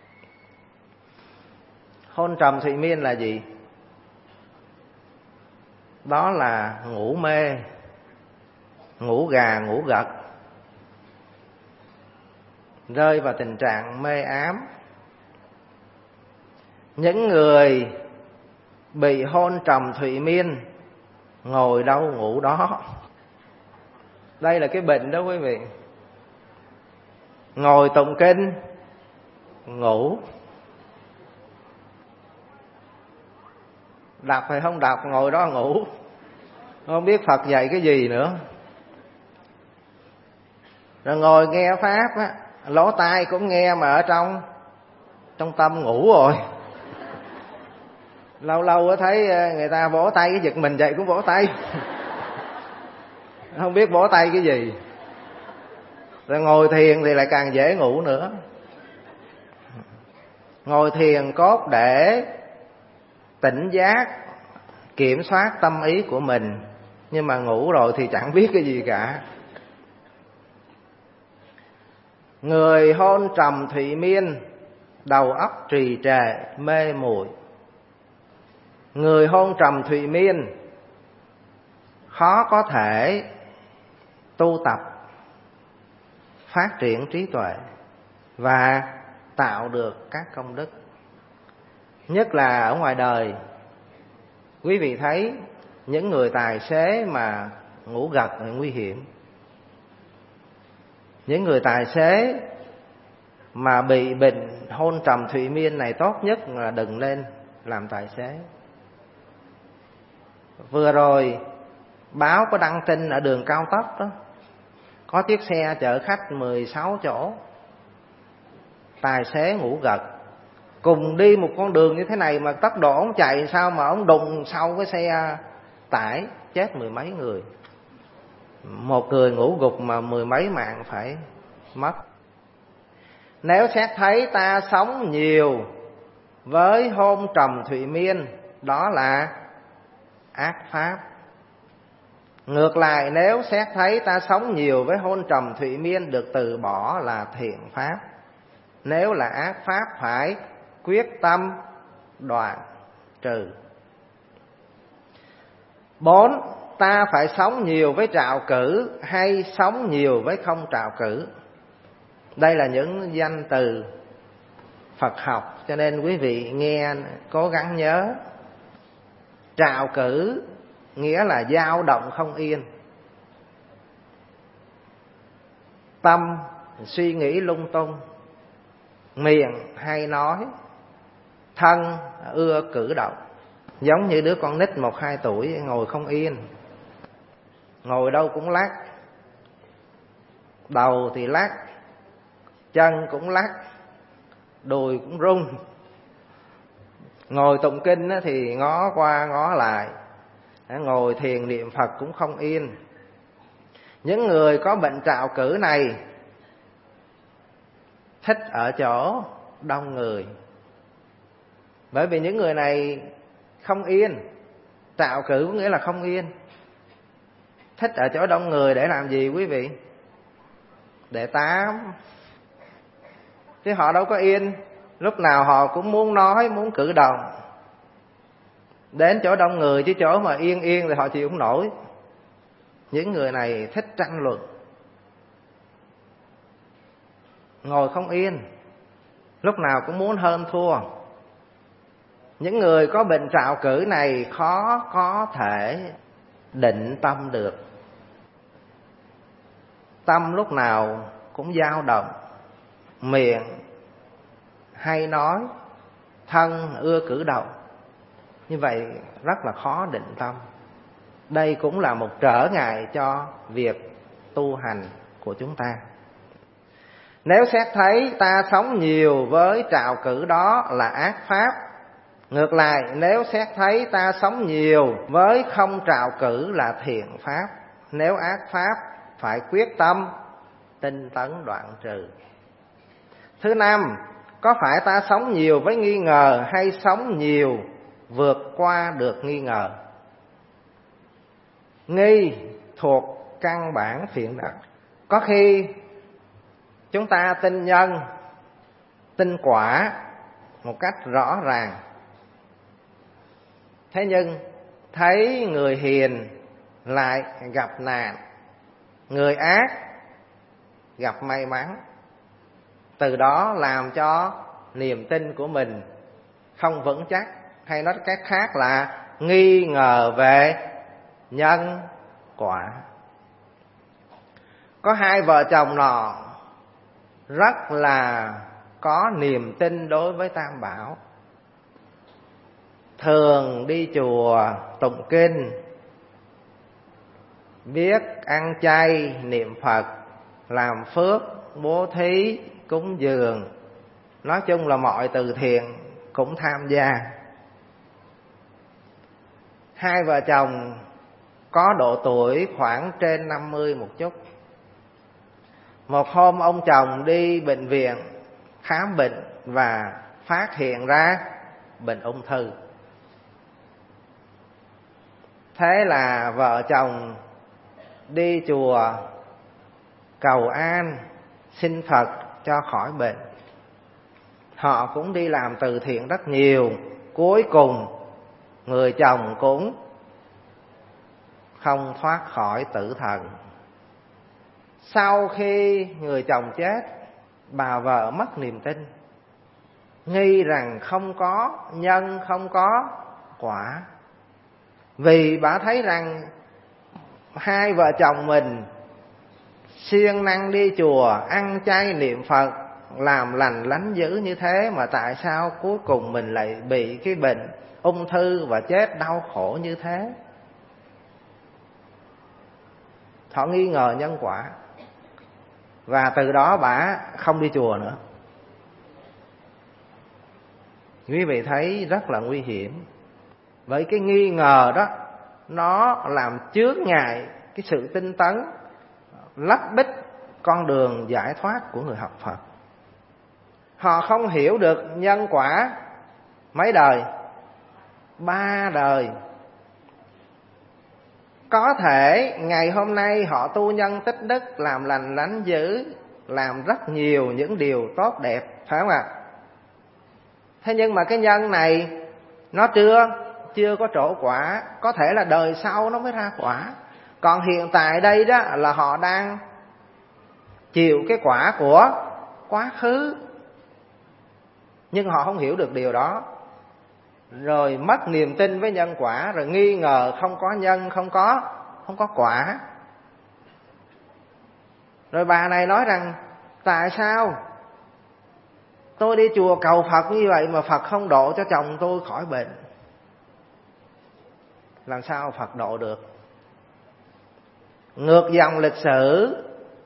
Hôn trầm thụy miên là gì? Đó là ngủ mê, ngủ gà ngủ gật, rơi vào tình trạng mê ám. Những người bị hôn trầm thụy miên ngồi đâu ngủ đó. Đây là cái bệnh đó quý vị. Ngồi tụng kinh ngủ, đọc hay không đọc ngồi đó ngủ, không biết Phật dạy cái gì nữa. Rồi ngồi nghe pháp á, lỗ tai cũng nghe mà ở trong trong tâm ngủ rồi. Lâu lâu thấy người ta vỗ tay cái giật mình dậy cũng vỗ tay. Không biết vỗ tay cái gì. Rồi ngồi thiền thì lại càng dễ ngủ nữa. Ngồi thiền cốt để tỉnh giác, kiểm soát tâm ý của mình, nhưng mà ngủ rồi thì chẳng biết cái gì cả. Người hôn trầm thụy miên, đầu óc trì trệ, mê muội. Người hôn trầm thụy miên khó có thể tu tập, phát triển trí tuệ và tạo được các công đức. Nhất là ở ngoài đời, quý vị thấy những người tài xế mà ngủ gật là nguy hiểm. Những người tài xế mà bị bệnh hôn trầm thụy miên này, tốt nhất là đừng lên làm tài xế. Vừa rồi báo có đăng tin ở đường cao tốc đó, có chiếc xe chở khách mười sáu chỗ, tài xế ngủ gật, cùng đi một con đường như thế này mà tốc độ ông chạy sao mà ông đụng sau cái xe tải, chết mười mấy người. Một người ngủ gục mà mười mấy mạng phải mất. Nếu xét thấy ta sống nhiều với hôn trầm thụy miên, đó là ác pháp. Ngược lại, nếu xét thấy ta sống nhiều với hôn trầm thụy miên được từ bỏ là thiện pháp. Nếu là ác pháp, phải quyết tâm đoạn trừ. Bốn, ta phải sống nhiều với trạo cử hay sống nhiều với không trạo cử? Đây là những danh từ Phật học, cho nên quý vị nghe cố gắng nhớ. Trạo cử nghĩa là dao động không yên, tâm suy nghĩ lung tung, miệng hay nói, thân ưa cử động. Giống như đứa con nít một hai tuổi ngồi không yên, ngồi đâu cũng lắc, đầu thì lắc, chân cũng lắc, đùi cũng rung. Ngồi tụng kinh thì ngó qua ngó lại, ngồi thiền niệm Phật cũng không yên. Những người có bệnh trạo cử này thích ở chỗ đông người, bởi vì những người này không yên. Trạo cử có nghĩa là không yên. Thích ở chỗ đông người để làm gì quý vị? Để tám. Chứ họ đâu có yên. Lúc nào họ cũng muốn nói, muốn cử động. Đến chỗ đông người, chứ chỗ mà yên yên thì họ chịu không nổi. Những người này thích tranh luận, ngồi không yên, lúc nào cũng muốn hơn thua. Những người có bệnh trạo cử này khó có thể định tâm được. Tâm lúc nào cũng dao động, miệng hay nói, thân ưa cử động. Như vậy rất là khó định tâm. Đây cũng là một trở ngại cho việc tu hành của chúng ta. Nếu xét thấy ta sống nhiều với trạo cử đó là ác pháp. Ngược lại, nếu xét thấy ta sống nhiều với không trạo cử là thiện pháp. Nếu ác pháp, phải quyết tâm tinh tấn đoạn trừ. Thứ năm, có phải ta sống nhiều với nghi ngờ hay sống nhiều vượt qua được nghi ngờ? Nghi thuộc căn bản phiền não. Có khi chúng ta tin nhân, tin quả một cách rõ ràng. Thế nhưng thấy người hiền lại gặp nạn, người ác gặp may mắn. Từ đó làm cho niềm tin của mình không vững chắc. Hay nói cách khác là nghi ngờ về nhân quả. Có hai vợ chồng nọ rất là có niềm tin đối với Tam Bảo, thường đi chùa tụng kinh, biết ăn chay niệm Phật, làm phước, bố thí, cúng dường, nói chung là mọi từ thiện cũng tham gia. Hai vợ chồng có độ tuổi khoảng trên năm mươi một chút. Một hôm ông chồng đi bệnh viện khám bệnh và phát hiện ra bệnh ung thư. Thế là vợ chồng đi chùa cầu an, xin Phật cho khỏi bệnh. Họ cũng đi làm từ thiện rất nhiều. Cuối cùng người chồng cũng không thoát khỏi tử thần. Sau khi người chồng chết, bà vợ mất niềm tin, nghi rằng không có nhân, không có quả. Vì bà thấy rằng hai vợ chồng mình siêng năng đi chùa, ăn chay niệm Phật, làm lành lánh dữ như thế, mà tại sao cuối cùng mình lại bị cái bệnh ung thư và chết đau khổ như thế? Họ nghi ngờ nhân quả. Và từ đó bà không đi chùa nữa. Quý vị thấy rất là nguy hiểm. Với cái nghi ngờ đó, nó làm chướng ngại cái sự tinh tấn, lấp bích con đường giải thoát của người học Phật. Họ không hiểu được nhân quả mấy đời, ba đời. Có thể ngày hôm nay họ tu nhân tích đức, làm lành lánh dữ, làm rất nhiều những điều tốt đẹp, phải không ạ? Thế nhưng mà cái nhân này nó chưa chưa có trổ quả, có thể là đời sau nó mới ra quả. Còn hiện tại đây đó là họ đang chịu cái quả của quá khứ, nhưng họ không hiểu được điều đó, rồi mất niềm tin với nhân quả, rồi nghi ngờ không có nhân, không có không có quả. Rồi bà này nói rằng tại sao tôi đi chùa cầu Phật như vậy mà Phật không độ cho chồng tôi khỏi bệnh? Làm sao Phật độ được? Ngược dòng lịch sử,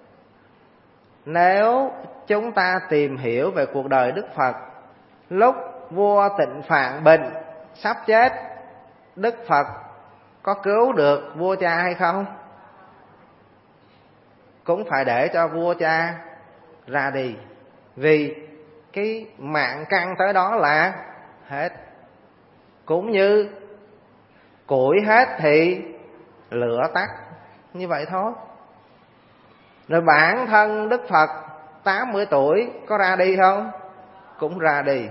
nếu chúng ta tìm hiểu về cuộc đời Đức Phật, lúc vua Tịnh Phạn bệnh sắp chết, Đức Phật có cứu được vua cha hay không? Cũng phải để cho vua cha ra đi, vì cái mạng căn tới đó là hết. Cũng như củi hết thì lửa tắt, như vậy thôi. Rồi bản thân Đức Phật tám mươi tuổi có ra đi không? Cũng ra đi.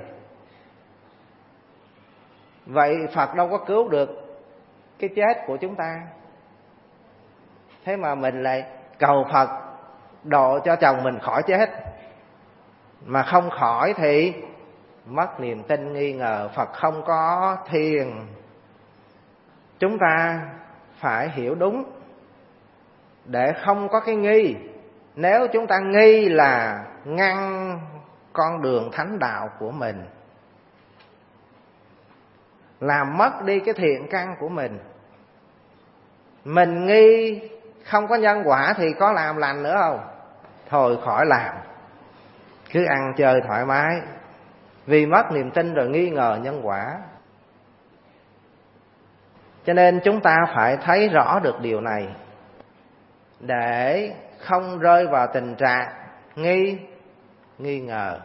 Vậy Phật đâu có cứu được cái chết của chúng ta. Thế mà mình lại cầu Phật độ cho chồng mình khỏi chết, mà không khỏi thì mất niềm tin, nghi ngờ Phật không có thiền. Chúng ta phải hiểu đúng để không có cái nghi. Nếu chúng ta nghi là ngăn con đường thánh đạo của mình, làm mất đi cái thiện căn của mình. Mình nghi không có nhân quả thì có làm lành nữa không? Thôi khỏi làm, cứ ăn chơi thoải mái, vì mất niềm tin rồi nghi ngờ nhân quả. Cho nên chúng ta phải thấy rõ được điều này để không rơi vào tình trạng nghi nghi ngờ.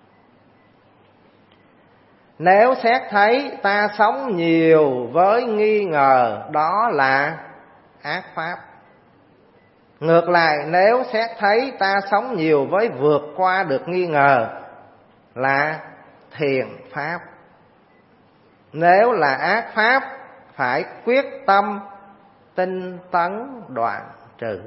Nếu xét thấy ta sống nhiều với nghi ngờ, đó là ác pháp. Ngược lại, nếu xét thấy ta sống nhiều với vượt qua được nghi ngờ, là thiện pháp. Nếu là ác pháp, phải quyết tâm tinh tấn đoạn trừ.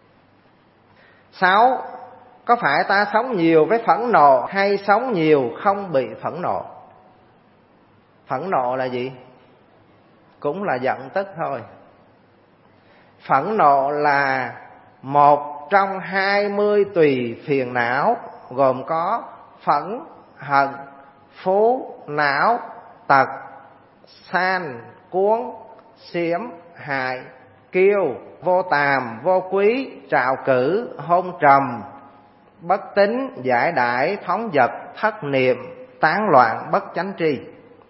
Sáu, có phải ta sống nhiều với phẫn nộ hay sống nhiều không bị phẫn nộ? Phẫn nộ là gì? Cũng là giận tức thôi. Phẫn nộ là một trong hai mươi tùy phiền não, gồm có phẫn, hận, phú, não, tật, san, cuốn, xiểm, hại, kiêu, vô tàm, vô quý, trạo cử, hôn trầm, bất tín, giải đãi, phóng dật, thất niệm, tán loạn, bất chánh tri.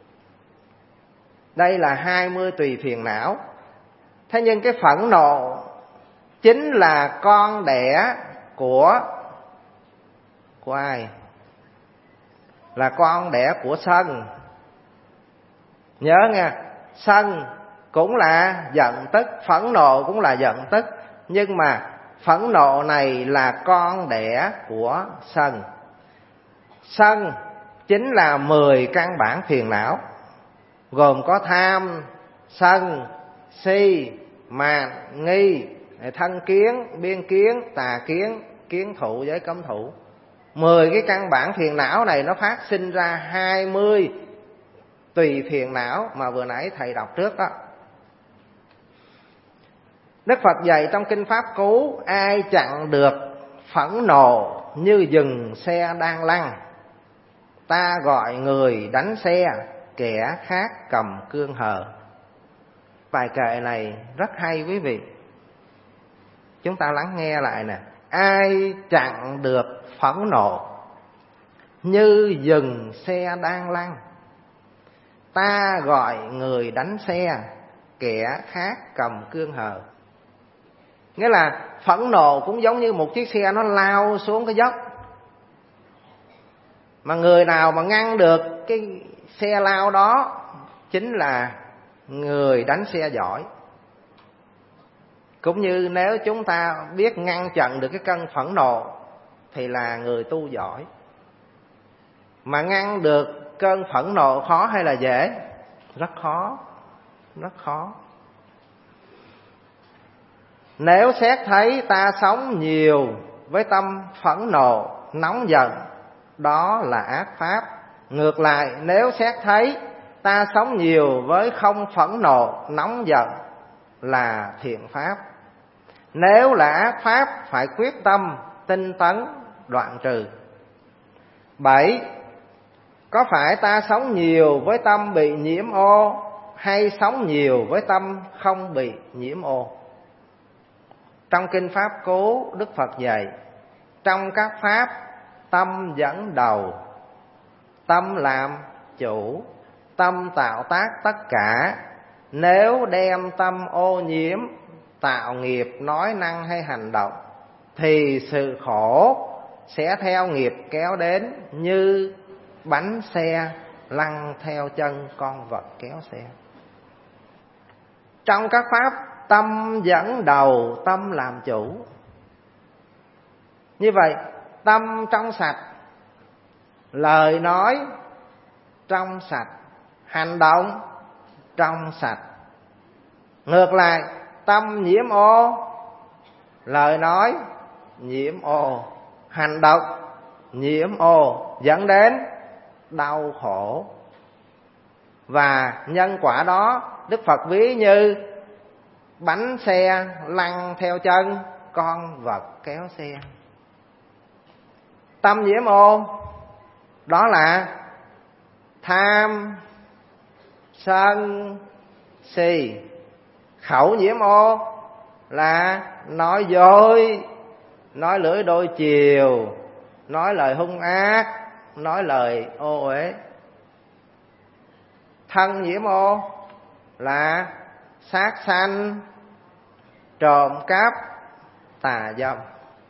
Đây là hai mươi tùy phiền não. Thế nhưng cái phẫn nộ chính là con đẻ của của ai? Là con đẻ của sân. Nhớ nha, sân cũng là giận tức, phẫn nộ cũng là giận tức, nhưng mà phẫn nộ này là con đẻ của sân. Sân chính là mười căn bản phiền não, gồm có tham, sân, si, mạn, nghi, thân kiến, biên kiến, tà kiến, kiến thụ, giới cấm thụ. Mười cái căn bản phiền não này nó phát sinh ra hai mươi tùy phiền não mà vừa nãy thầy đọc trước đó. Đức Phật dạy trong Kinh Pháp Cú: ai chặn được phẫn nộ như dừng xe đang lăn, ta gọi người đánh xe, kẻ khác cầm cương hờ. Bài kệ này rất hay quý vị. Chúng ta lắng nghe lại nè. Ai chặn được phẫn nộ như dừng xe đang lăn, ta gọi người đánh xe, kẻ khác cầm cương hờ. Nghĩa là phẫn nộ cũng giống như một chiếc xe nó lao xuống cái dốc, mà người nào mà ngăn được cái xe lao đó chính là người đánh xe giỏi. Cũng như nếu chúng ta biết ngăn chặn được cái cơn phẫn nộ thì là người tu giỏi. Mà ngăn được cơn phẫn nộ khó hay là dễ? Rất khó, rất khó. Nếu xét thấy ta sống nhiều với tâm phẫn nộ, nóng giận, đó là ác pháp. Ngược lại, nếu xét thấy ta sống nhiều với không phẫn nộ, nóng giận, là thiện pháp. Nếu là ác pháp, phải quyết tâm, tinh tấn, đoạn trừ. Bảy, có phải ta sống nhiều với tâm bị nhiễm ô, hay sống nhiều với tâm không bị nhiễm ô? Trong Kinh Pháp Cú, Đức Phật dạy, trong các pháp, tâm dẫn đầu, tâm làm chủ, tâm tạo tác tất cả. Nếu đem tâm ô nhiễm, tạo nghiệp nói năng hay hành động, thì sự khổ sẽ theo nghiệp kéo đến như bánh xe lăn theo chân con vật kéo xe. Trong các pháp, tâm dẫn đầu, tâm làm chủ. Như vậy, tâm trong sạch, lời nói trong sạch, hành động trong sạch. Ngược lại, tâm nhiễm ô, lời nói nhiễm ô, hành động nhiễm ô, dẫn đến đau khổ. Và nhân quả đó, Đức Phật ví như bánh xe lăn theo chân con vật kéo xe. Tâm nhiễm ô đó là tham, sân, si. Khẩu nhiễm ô là nói dối, nói lưỡi đôi chiều, nói lời hung ác, nói lời ô uế. Thân nhiễm ô là sát sanh, trộm cắp, tà dâm.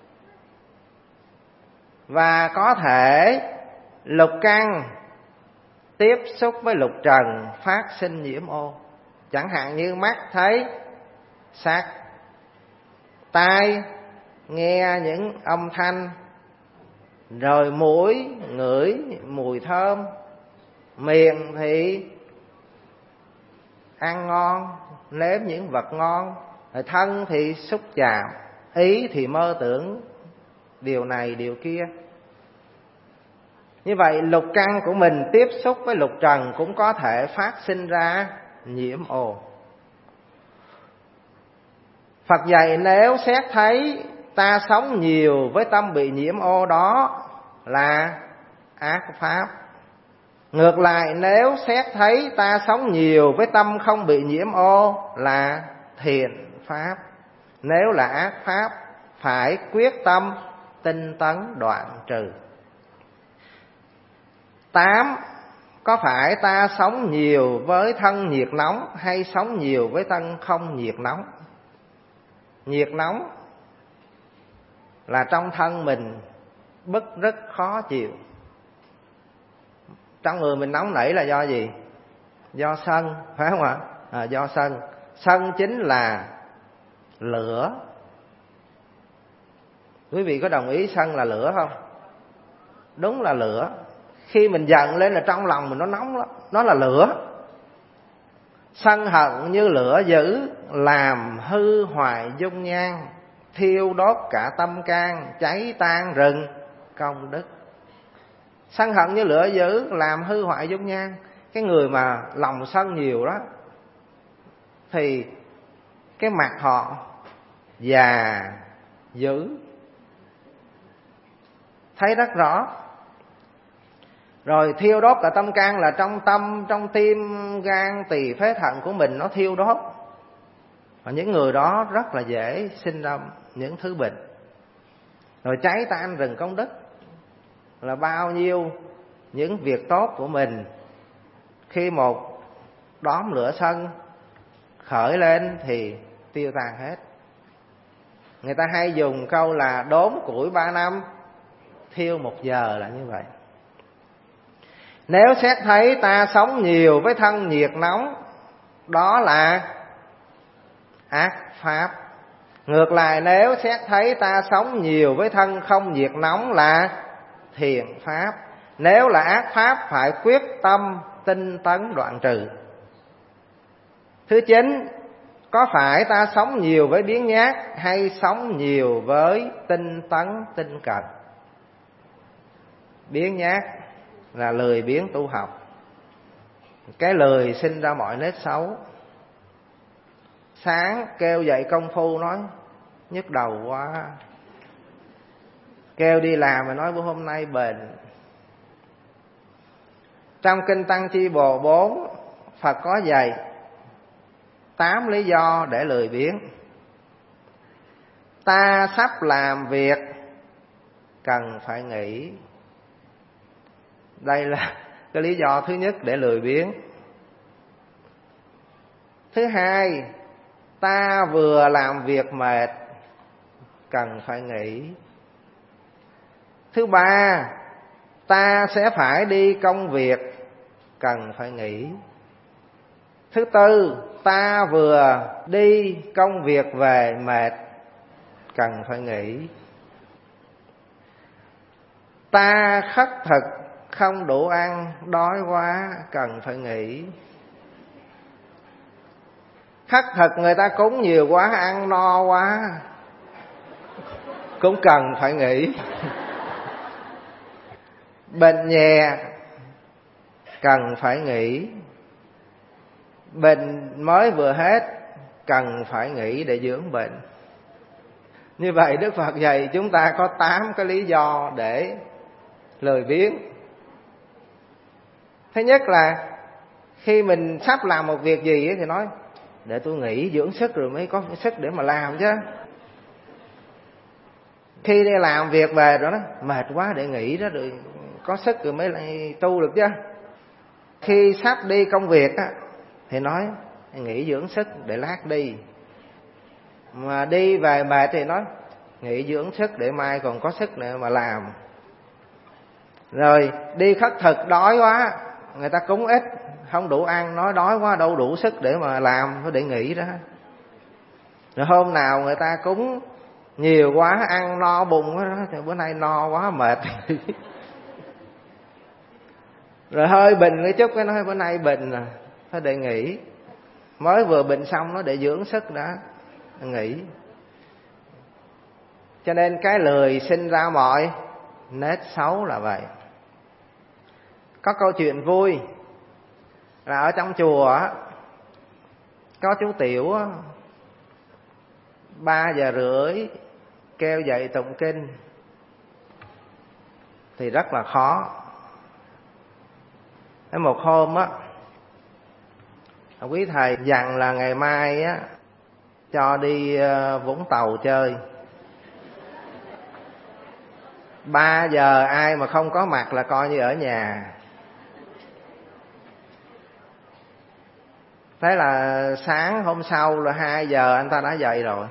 Và có thể lục căn tiếp xúc với lục trần phát sinh nhiễm ô. Chẳng hạn như mắt thấy sắc, tai nghe những âm thanh, rồi mũi ngửi mùi thơm, miệng thì ăn ngon, nếm những vật ngon, rồi thân thì xúc chạm, ý thì mơ tưởng điều này điều kia. Như vậy lục căn của mình tiếp xúc với lục trần cũng có thể phát sinh ra nhiễm ô. Phật dạy nếu xét thấy ta sống nhiều với tâm bị nhiễm ô, đó là ác pháp. Ngược lại, nếu xét thấy ta sống nhiều với tâm không bị nhiễm ô là thiện pháp. Nếu là ác pháp, phải quyết tâm tinh tấn đoạn trừ. Tám, có phải ta sống nhiều với thân nhiệt nóng hay sống nhiều với thân không nhiệt nóng? Nhiệt nóng là trong thân mình bức rất khó chịu. Trong người mình nóng nảy là do gì? Do sân, phải không ạ? À, do sân. Sân chính là lửa. Quý vị có đồng ý sân là lửa không? Đúng là lửa. Khi mình giận lên là trong lòng mình nó nóng lắm. Nó là lửa. Sân hận như lửa dữ, làm hư hoại dung nhan, thiêu đốt cả tâm can, cháy tan rừng công đức. Sân hận như lửa dữ, làm hư hoại dung nhan. Cái người mà lòng sân nhiều đó thì cái mặt họ già dữ, thấy rất rõ. Rồi thiêu đốt cả tâm can là trong tâm, trong tim, gan, tỳ, phế, thận của mình nó thiêu đốt. Và những người đó rất là dễ sinh ra những thứ bệnh. Rồi cháy tan rừng công đức là bao nhiêu những việc tốt của mình khi một đốm lửa sân khởi lên thì tiêu tan hết. Người ta hay dùng câu là đốn củi ba năm, thiêu một giờ là như vậy. Nếu xét thấy ta sống nhiều với thân nhiệt nóng, đó là ác pháp. Ngược lại, nếu xét thấy ta sống nhiều với thân không nhiệt nóng là thiện pháp. Nếu là ác pháp, phải quyết tâm tinh tấn đoạn trừ. Thứ chín, có phải ta sống nhiều với biếng nhác hay sống nhiều với tinh tấn tinh cần? Biếng nhác là lười biếng tu học. Cái lười sinh ra mọi nết xấu. Sáng kêu dậy công phu nói nhức đầu quá, kêu đi làm mà nói bữa hôm nay bệnh. Trong Kinh Tăng Chi Bồ bốn, Phật có dạy tám lý do để lười biếng. Ta sắp làm việc cần phải nghỉ. Đây là cái lý do thứ nhất để lười biếng. Thứ hai, ta vừa làm việc mệt cần phải nghỉ. Thứ ba, ta sẽ phải đi công việc cần phải nghỉ. Thứ tư, ta vừa đi công việc về mệt cần phải nghỉ. Ta khất thực không đủ ăn, đói quá cần phải nghỉ. Khất thực người ta cúng nhiều quá, ăn no quá cũng cần phải nghỉ. Bệnh nhẹ cần phải nghỉ. Bệnh mới vừa hết cần phải nghỉ để dưỡng bệnh. Như vậy Đức Phật dạy chúng ta có tám cái lý do để lười biếng. Thứ nhất là khi mình sắp làm một việc gì thì nói để tôi nghỉ dưỡng sức rồi mới có sức để mà làm chứ. Khi đi làm việc về rồi đó, mệt quá để nghỉ đó, rồi có sức rồi mới lại tu được chứ. Khi sắp đi công việc á, thì nói nghỉ dưỡng sức để lát đi. Mà đi về mệt thì nói nghỉ dưỡng sức để mai còn có sức nữa mà làm. Rồi đi khất thực đói quá, người ta cúng ít không đủ ăn, nói đói quá đâu đủ sức để mà làm, phải để nghỉ đó. Rồi hôm nào người ta cúng nhiều quá, ăn no bụng đó, thì bữa nay no quá mệt. Rồi hơi bệnh cái chút cái nói bữa nay bệnh à, phải để nghỉ. Mới vừa bệnh xong nó để dưỡng sức đã, nghỉ. Cho nên cái lười sinh ra mọi nết xấu là vậy. Có câu chuyện vui là ở trong chùa á, có chú Tiểu á, ba giờ rưỡi kêu dậy tụng kinh thì rất là khó. Thế một hôm á, quý thầy dặn là ngày mai á cho đi Vũng Tàu chơi. Ba giờ ai mà không có mặt là coi như ở nhà. Thế là sáng hôm sau là hai giờ anh ta đã dậy rồi.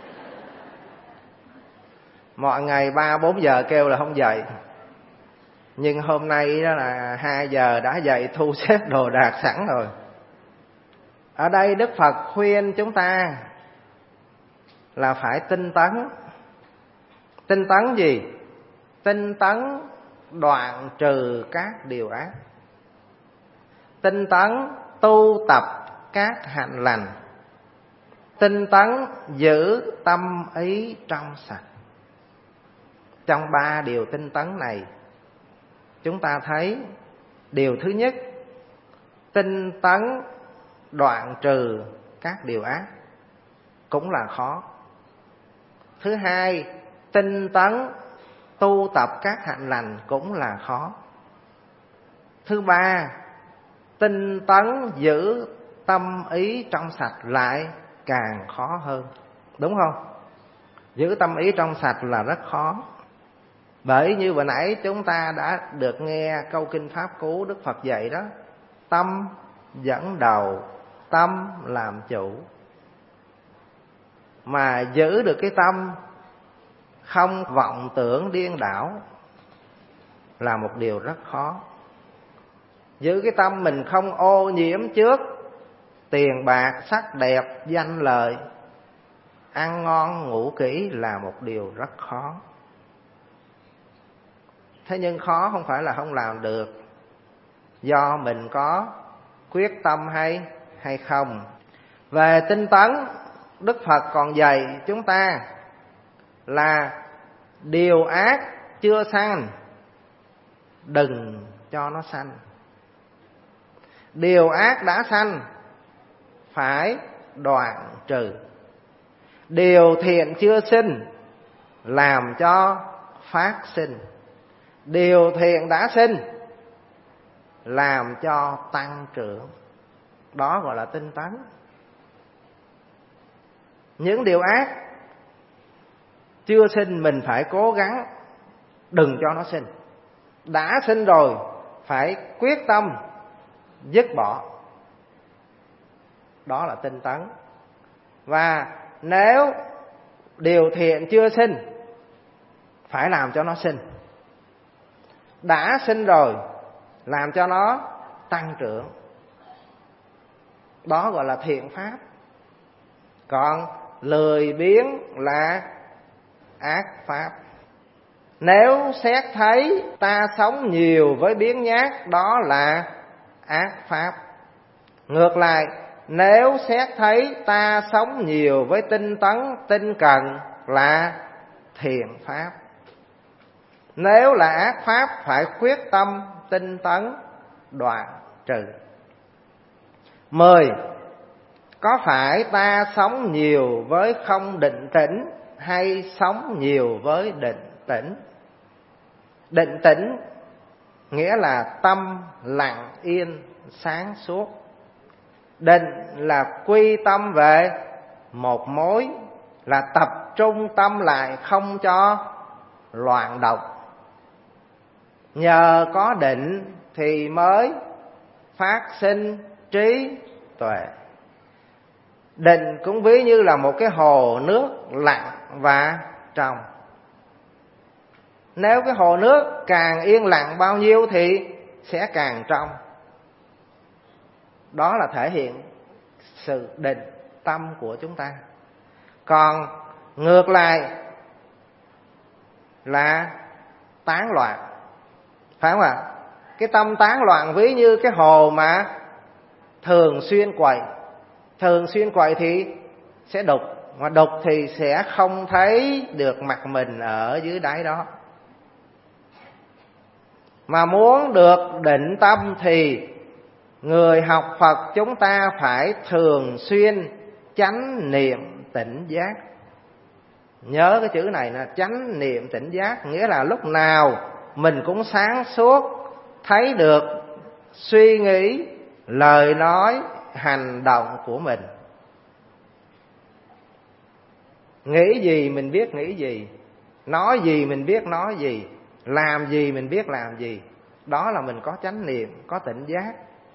Mọi ngày ba bốn giờ kêu là không dậy. Nhưng hôm nay đó là hai giờ đã dậy thu xếp đồ đạc sẵn rồi. Ở đây Đức Phật khuyên chúng ta là phải tinh tấn. Tinh tấn gì? Tinh tấn đoạn trừ các điều ác. Tinh tấn tu tập các hạnh lành. Tinh tấn giữ tâm ý trong sạch. Trong ba điều tinh tấn này, chúng ta thấy điều thứ nhất, tinh tấn đoạn trừ các điều ác cũng là khó. Thứ hai, tinh tấn tu tập các hạnh lành cũng là khó. Thứ ba, tinh tấn giữ tâm ý trong sạch lại càng khó hơn. Đúng không? Giữ tâm ý trong sạch là rất khó. Bởi như vừa nãy chúng ta đã được nghe câu kinh Pháp Cú Đức Phật dạy đó, tâm dẫn đầu, tâm làm chủ. Mà giữ được cái tâm không vọng tưởng điên đảo là một điều rất khó. Giữ cái tâm mình không ô nhiễm trước tiền bạc, sắc đẹp, danh lợi, ăn ngon ngủ kỹ là một điều rất khó. Thế nhưng khó không phải là không làm được, do mình có quyết tâm hay hay không. Về tinh tấn, Đức Phật còn dạy chúng ta là điều ác chưa sanh, đừng cho nó sanh. Điều ác đã sanh, phải đoạn trừ. Điều thiện chưa sinh, làm cho phát sinh. Điều thiện đã sinh, làm cho tăng trưởng. Đó gọi là tinh tấn. Những điều ác chưa sinh mình phải cố gắng đừng cho nó sinh. Đã sinh rồi phải quyết tâm dứt bỏ. Đó là tinh tấn. Và nếu điều thiện chưa sinh, phải làm cho nó sinh. Đã sinh rồi, làm cho nó tăng trưởng. Đó gọi là thiện pháp. Còn lười biếng là ác pháp. Nếu xét thấy ta sống nhiều với biếng nhác, đó là ác pháp. Ngược lại, nếu xét thấy ta sống nhiều với tinh tấn, tinh cần là thiện pháp. Nếu là ác pháp, phải quyết tâm tinh tấn đoạn trừ. Mười, có phải ta sống nhiều với không định tĩnh hay sống nhiều với định tĩnh? Định tĩnh nghĩa là tâm lặng yên sáng suốt. Định là quy tâm về một mối, là tập trung tâm lại không cho loạn động. Nhờ có định thì mới phát sinh trí tuệ. Định cũng ví như là một cái hồ nước lặng và trong. Nếu cái hồ nước càng yên lặng bao nhiêu thì sẽ càng trong. Đó là thể hiện sự định tâm của chúng ta. Còn ngược lại là tán loạn, phải không ạ? Cái tâm tán loạn ví như cái hồ mà thường xuyên quậy. Thường xuyên quậy thì sẽ đục, mà đục thì sẽ không thấy được mặt mình ở dưới đáy đó. Mà muốn được định tâm thì người học Phật chúng ta phải thường xuyên chánh niệm tỉnh giác. Nhớ cái chữ này là chánh niệm tỉnh giác, nghĩa là lúc nào mình cũng sáng suốt, thấy được suy nghĩ, lời nói, hành động của mình. Nghĩ gì mình biết nghĩ gì, nói gì mình biết nói gì, làm gì mình biết làm gì. Đó là mình có chánh niệm, có tỉnh giác.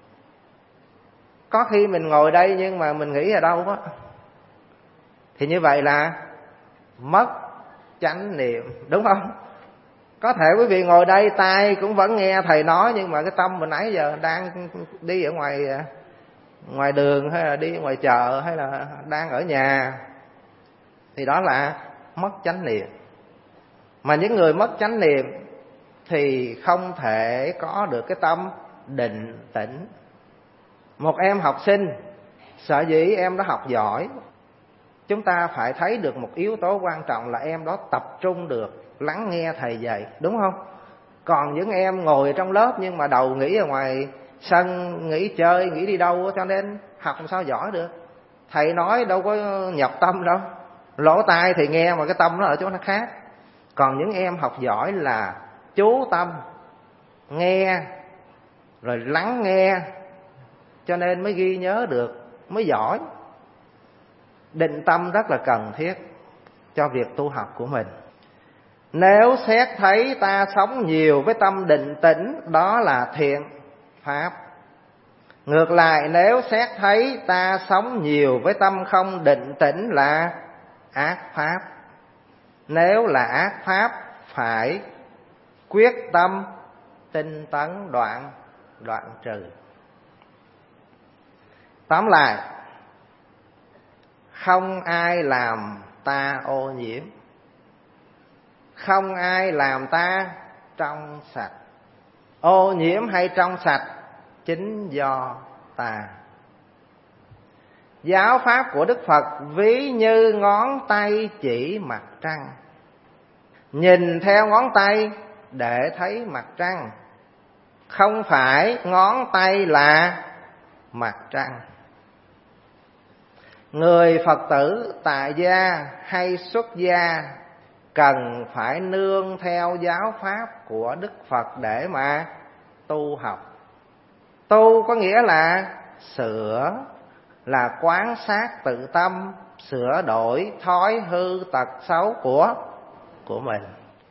Có khi mình ngồi đây nhưng mà mình nghĩ ở đâu á, thì như vậy là mất chánh niệm, đúng không? Có thể quý vị ngồi đây tai cũng vẫn nghe thầy nói, nhưng mà cái tâm mình nãy giờ đang đi ở ngoài ngoài đường, hay là đi ngoài chợ, hay là đang ở nhà, thì đó là mất chánh niệm. Mà những người mất chánh niệm thì không thể có được cái tâm định tĩnh. Một em học sinh, sở dĩ em đó học giỏi, chúng ta phải thấy được một yếu tố quan trọng là em đó tập trung được, lắng nghe thầy dạy, đúng không? Còn những em ngồi trong lớp nhưng mà đầu nghĩ ở ngoài sân, nghĩ chơi, nghĩ đi đâu, cho nên học làm sao giỏi được. Thầy nói đâu có nhập tâm đâu, lỗ tai thì nghe mà cái tâm nó ở chỗ nó khác. Còn những em học giỏi là chú tâm, nghe, rồi lắng nghe, cho nên mới ghi nhớ được, mới giỏi. Định tâm rất là cần thiết cho việc tu học của mình. Nếu xét thấy ta sống nhiều với tâm định tĩnh, đó là thiện pháp. Ngược lại, nếu xét thấy ta sống nhiều với tâm không định tĩnh là ác pháp. Nếu là ác pháp, phải quyết tâm tinh tấn đoạn đoạn trừ. Tóm lại, không ai làm ta ô nhiễm, không ai làm ta trong sạch. Ô nhiễm hay trong sạch chính do ta. Giáo pháp của Đức Phật ví như ngón tay chỉ mặt trăng. Nhìn theo ngón tay để thấy mặt trăng, không phải ngón tay là mặt trăng. Người Phật tử tại gia hay xuất gia cần phải nương theo giáo pháp của Đức Phật để mà tu học. Tu có nghĩa là sửa, là quán sát tự tâm, sửa đổi thói hư tật xấu của của mình.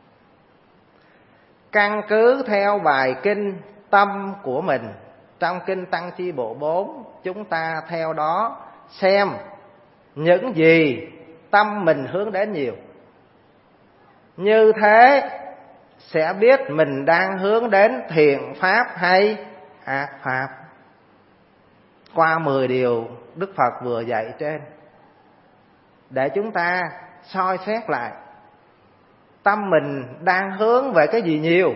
Căn cứ theo bài kinh tâm của mình trong kinh Tăng Chi Bộ bốn, chúng ta theo đó xem những gì tâm mình hướng đến nhiều. Như thế sẽ biết mình đang hướng đến thiện pháp hay ác pháp. Qua mười điều Đức Phật vừa dạy trên, để chúng ta soi xét lại tâm mình đang hướng về cái gì nhiều,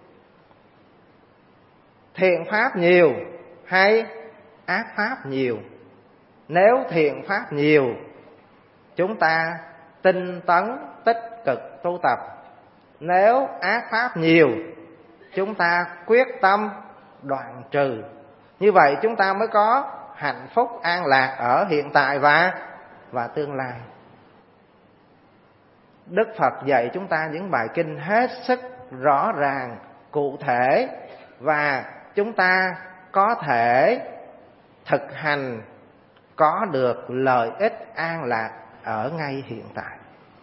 thiện pháp nhiều hay ác pháp nhiều. Nếu thiện pháp nhiều, chúng ta tinh tấn tích cực tu tập. Nếu ác pháp nhiều, chúng ta quyết tâm đoạn trừ. Như vậy chúng ta mới có hạnh phúc an lạc ở hiện tại và và tương lai. Đức Phật dạy chúng ta những bài kinh hết sức rõ ràng, cụ thể, và chúng ta có thể thực hành có được lợi ích an lạc ở ngay hiện tại.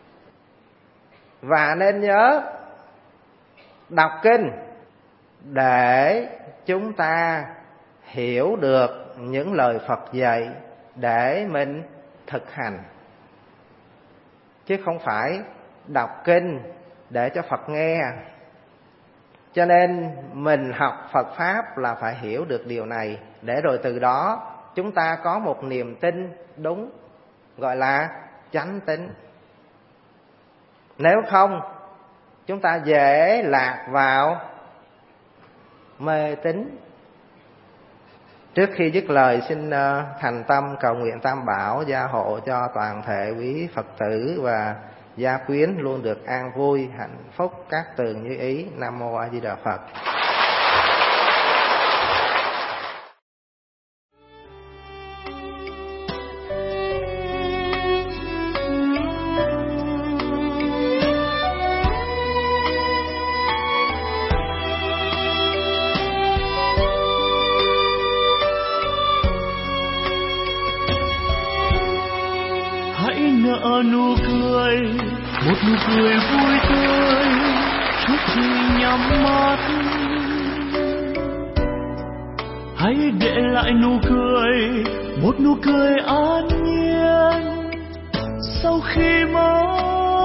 Và nên nhớ đọc kinh để chúng ta hiểu được những lời Phật dạy để mình thực hành, chứ không phải đọc kinh để cho Phật nghe. Cho nên mình học Phật Pháp là phải hiểu được điều này, để rồi từ đó chúng ta có một niềm tin đúng, gọi là chánh tín. Nếu không, chúng ta dễ lạc vào mê tín. Trước khi dứt lời, xin thành tâm cầu nguyện Tam Bảo gia hộ cho toàn thể quý Phật tử và gia quyến luôn được an vui, hạnh phúc, các tường như ý. Nam Mô A Di Đà Phật. Nở nụ cười, một nụ cười vui tươi trước khi nhắm mắt. Hãy để lại nụ cười, một nụ cười an nhiên sau khi mất,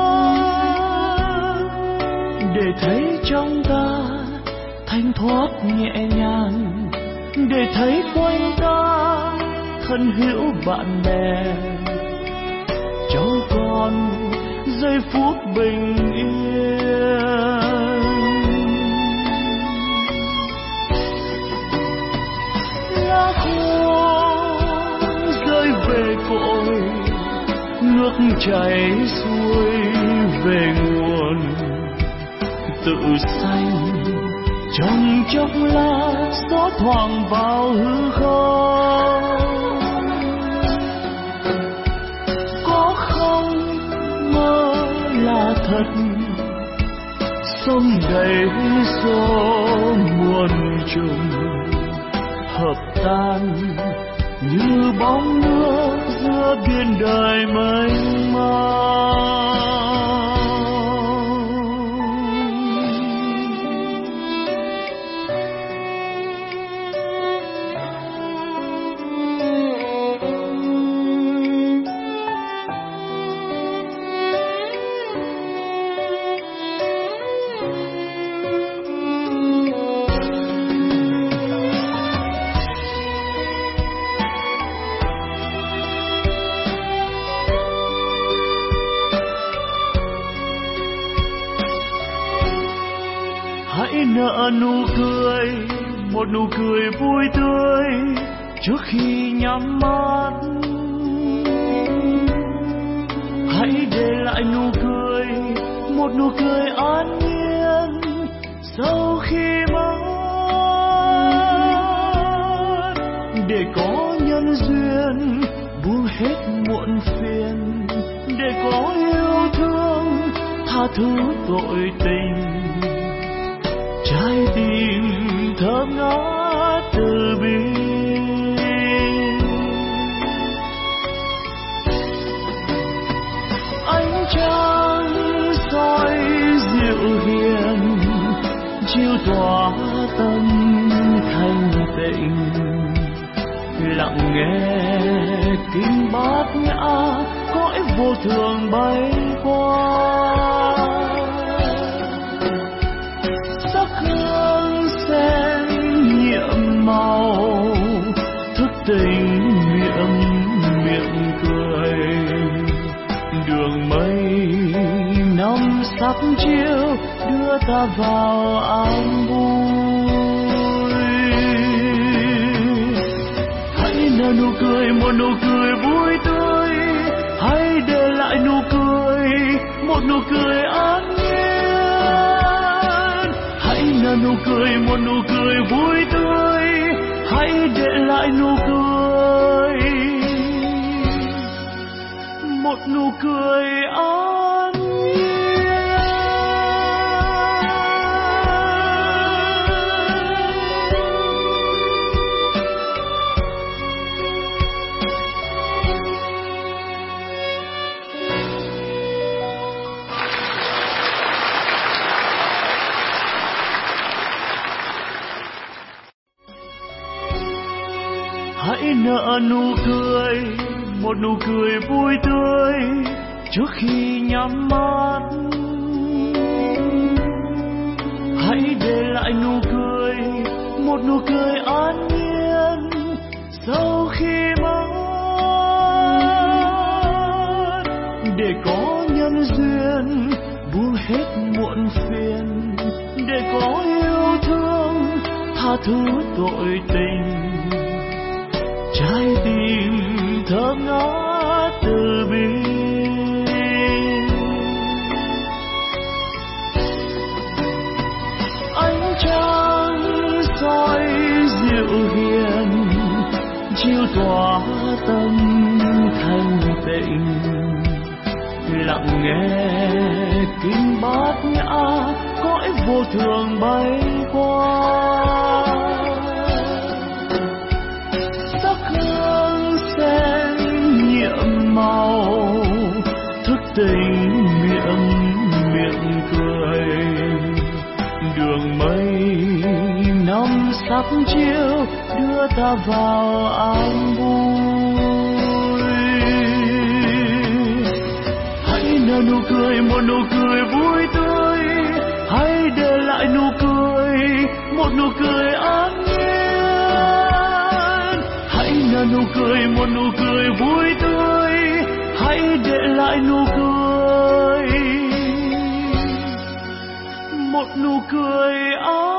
để thấy trong ta thanh thoát nhẹ nhàng, để thấy quanh ta thân hữu bạn bè. Cho con giây phút bình yên, lá khô rơi về cội, nước chảy xuôi về nguồn, tự xanh trong chốc lát gió thoảng vào hư không. Là thật sông đầy gió muôn trùng, hợp tan như bóng nước giữa biển đời mênh mông. Nở nụ cười, một nụ cười vui tươi trước khi nhắm mắt. hãy để lại nụ cười, một nụ cười an nhiên sau khi mất, để có nhân duyên buông hết muộn phiền, để có yêu thương tha thứ tội tình, trái tim thơm ngát từ bi. Ánh trăng soi dịu hiền chiếu tỏa tâm thanh tịnh, lặng nghe kinh bát nhã cõi vô thường bay qua. Sắc hương sen nhiệm màu thức tỉnh miệng miệng cười, đường mây năm sắc chiếu đưa ta vào an vui. Hãy nở nụ cười, một nụ cười vui tươi, hãy để lại nụ cười, một nụ cười an nhiên. Hãy nở nụ cười, một nụ cười vui tươi, hãy để lại nụ cười, một nụ cười an nhiên. Hãy nở nụ cười, một nụ cười vui tươi trước khi nhắm mắt. Hãy để lại nụ cười, một nụ cười an nhiên sau khi mất, để có nhân duyên buông hết muộn phiền, để có yêu thương tha thứ tội tình, trái tim thơm ngát từ bi. Ánh trăng soi dịu hiền chiếu tỏa tâm thanh tịnh, lặng nghe kinh bát nhã cõi vô thường bay qua. Sắc hương sen nhiệm màu thức tỉnh miệng miệng cười, đường mây năm sắc chiếu đưa ta vào an vui. Hãy nở nụ cười, một nụ cười vui tươi, hãy để lại nụ cười, một nụ cười an nhiên. Hãy nở nụ cười, một nụ cười vui tươi, hãy để lại nụ cười, một nụ cười an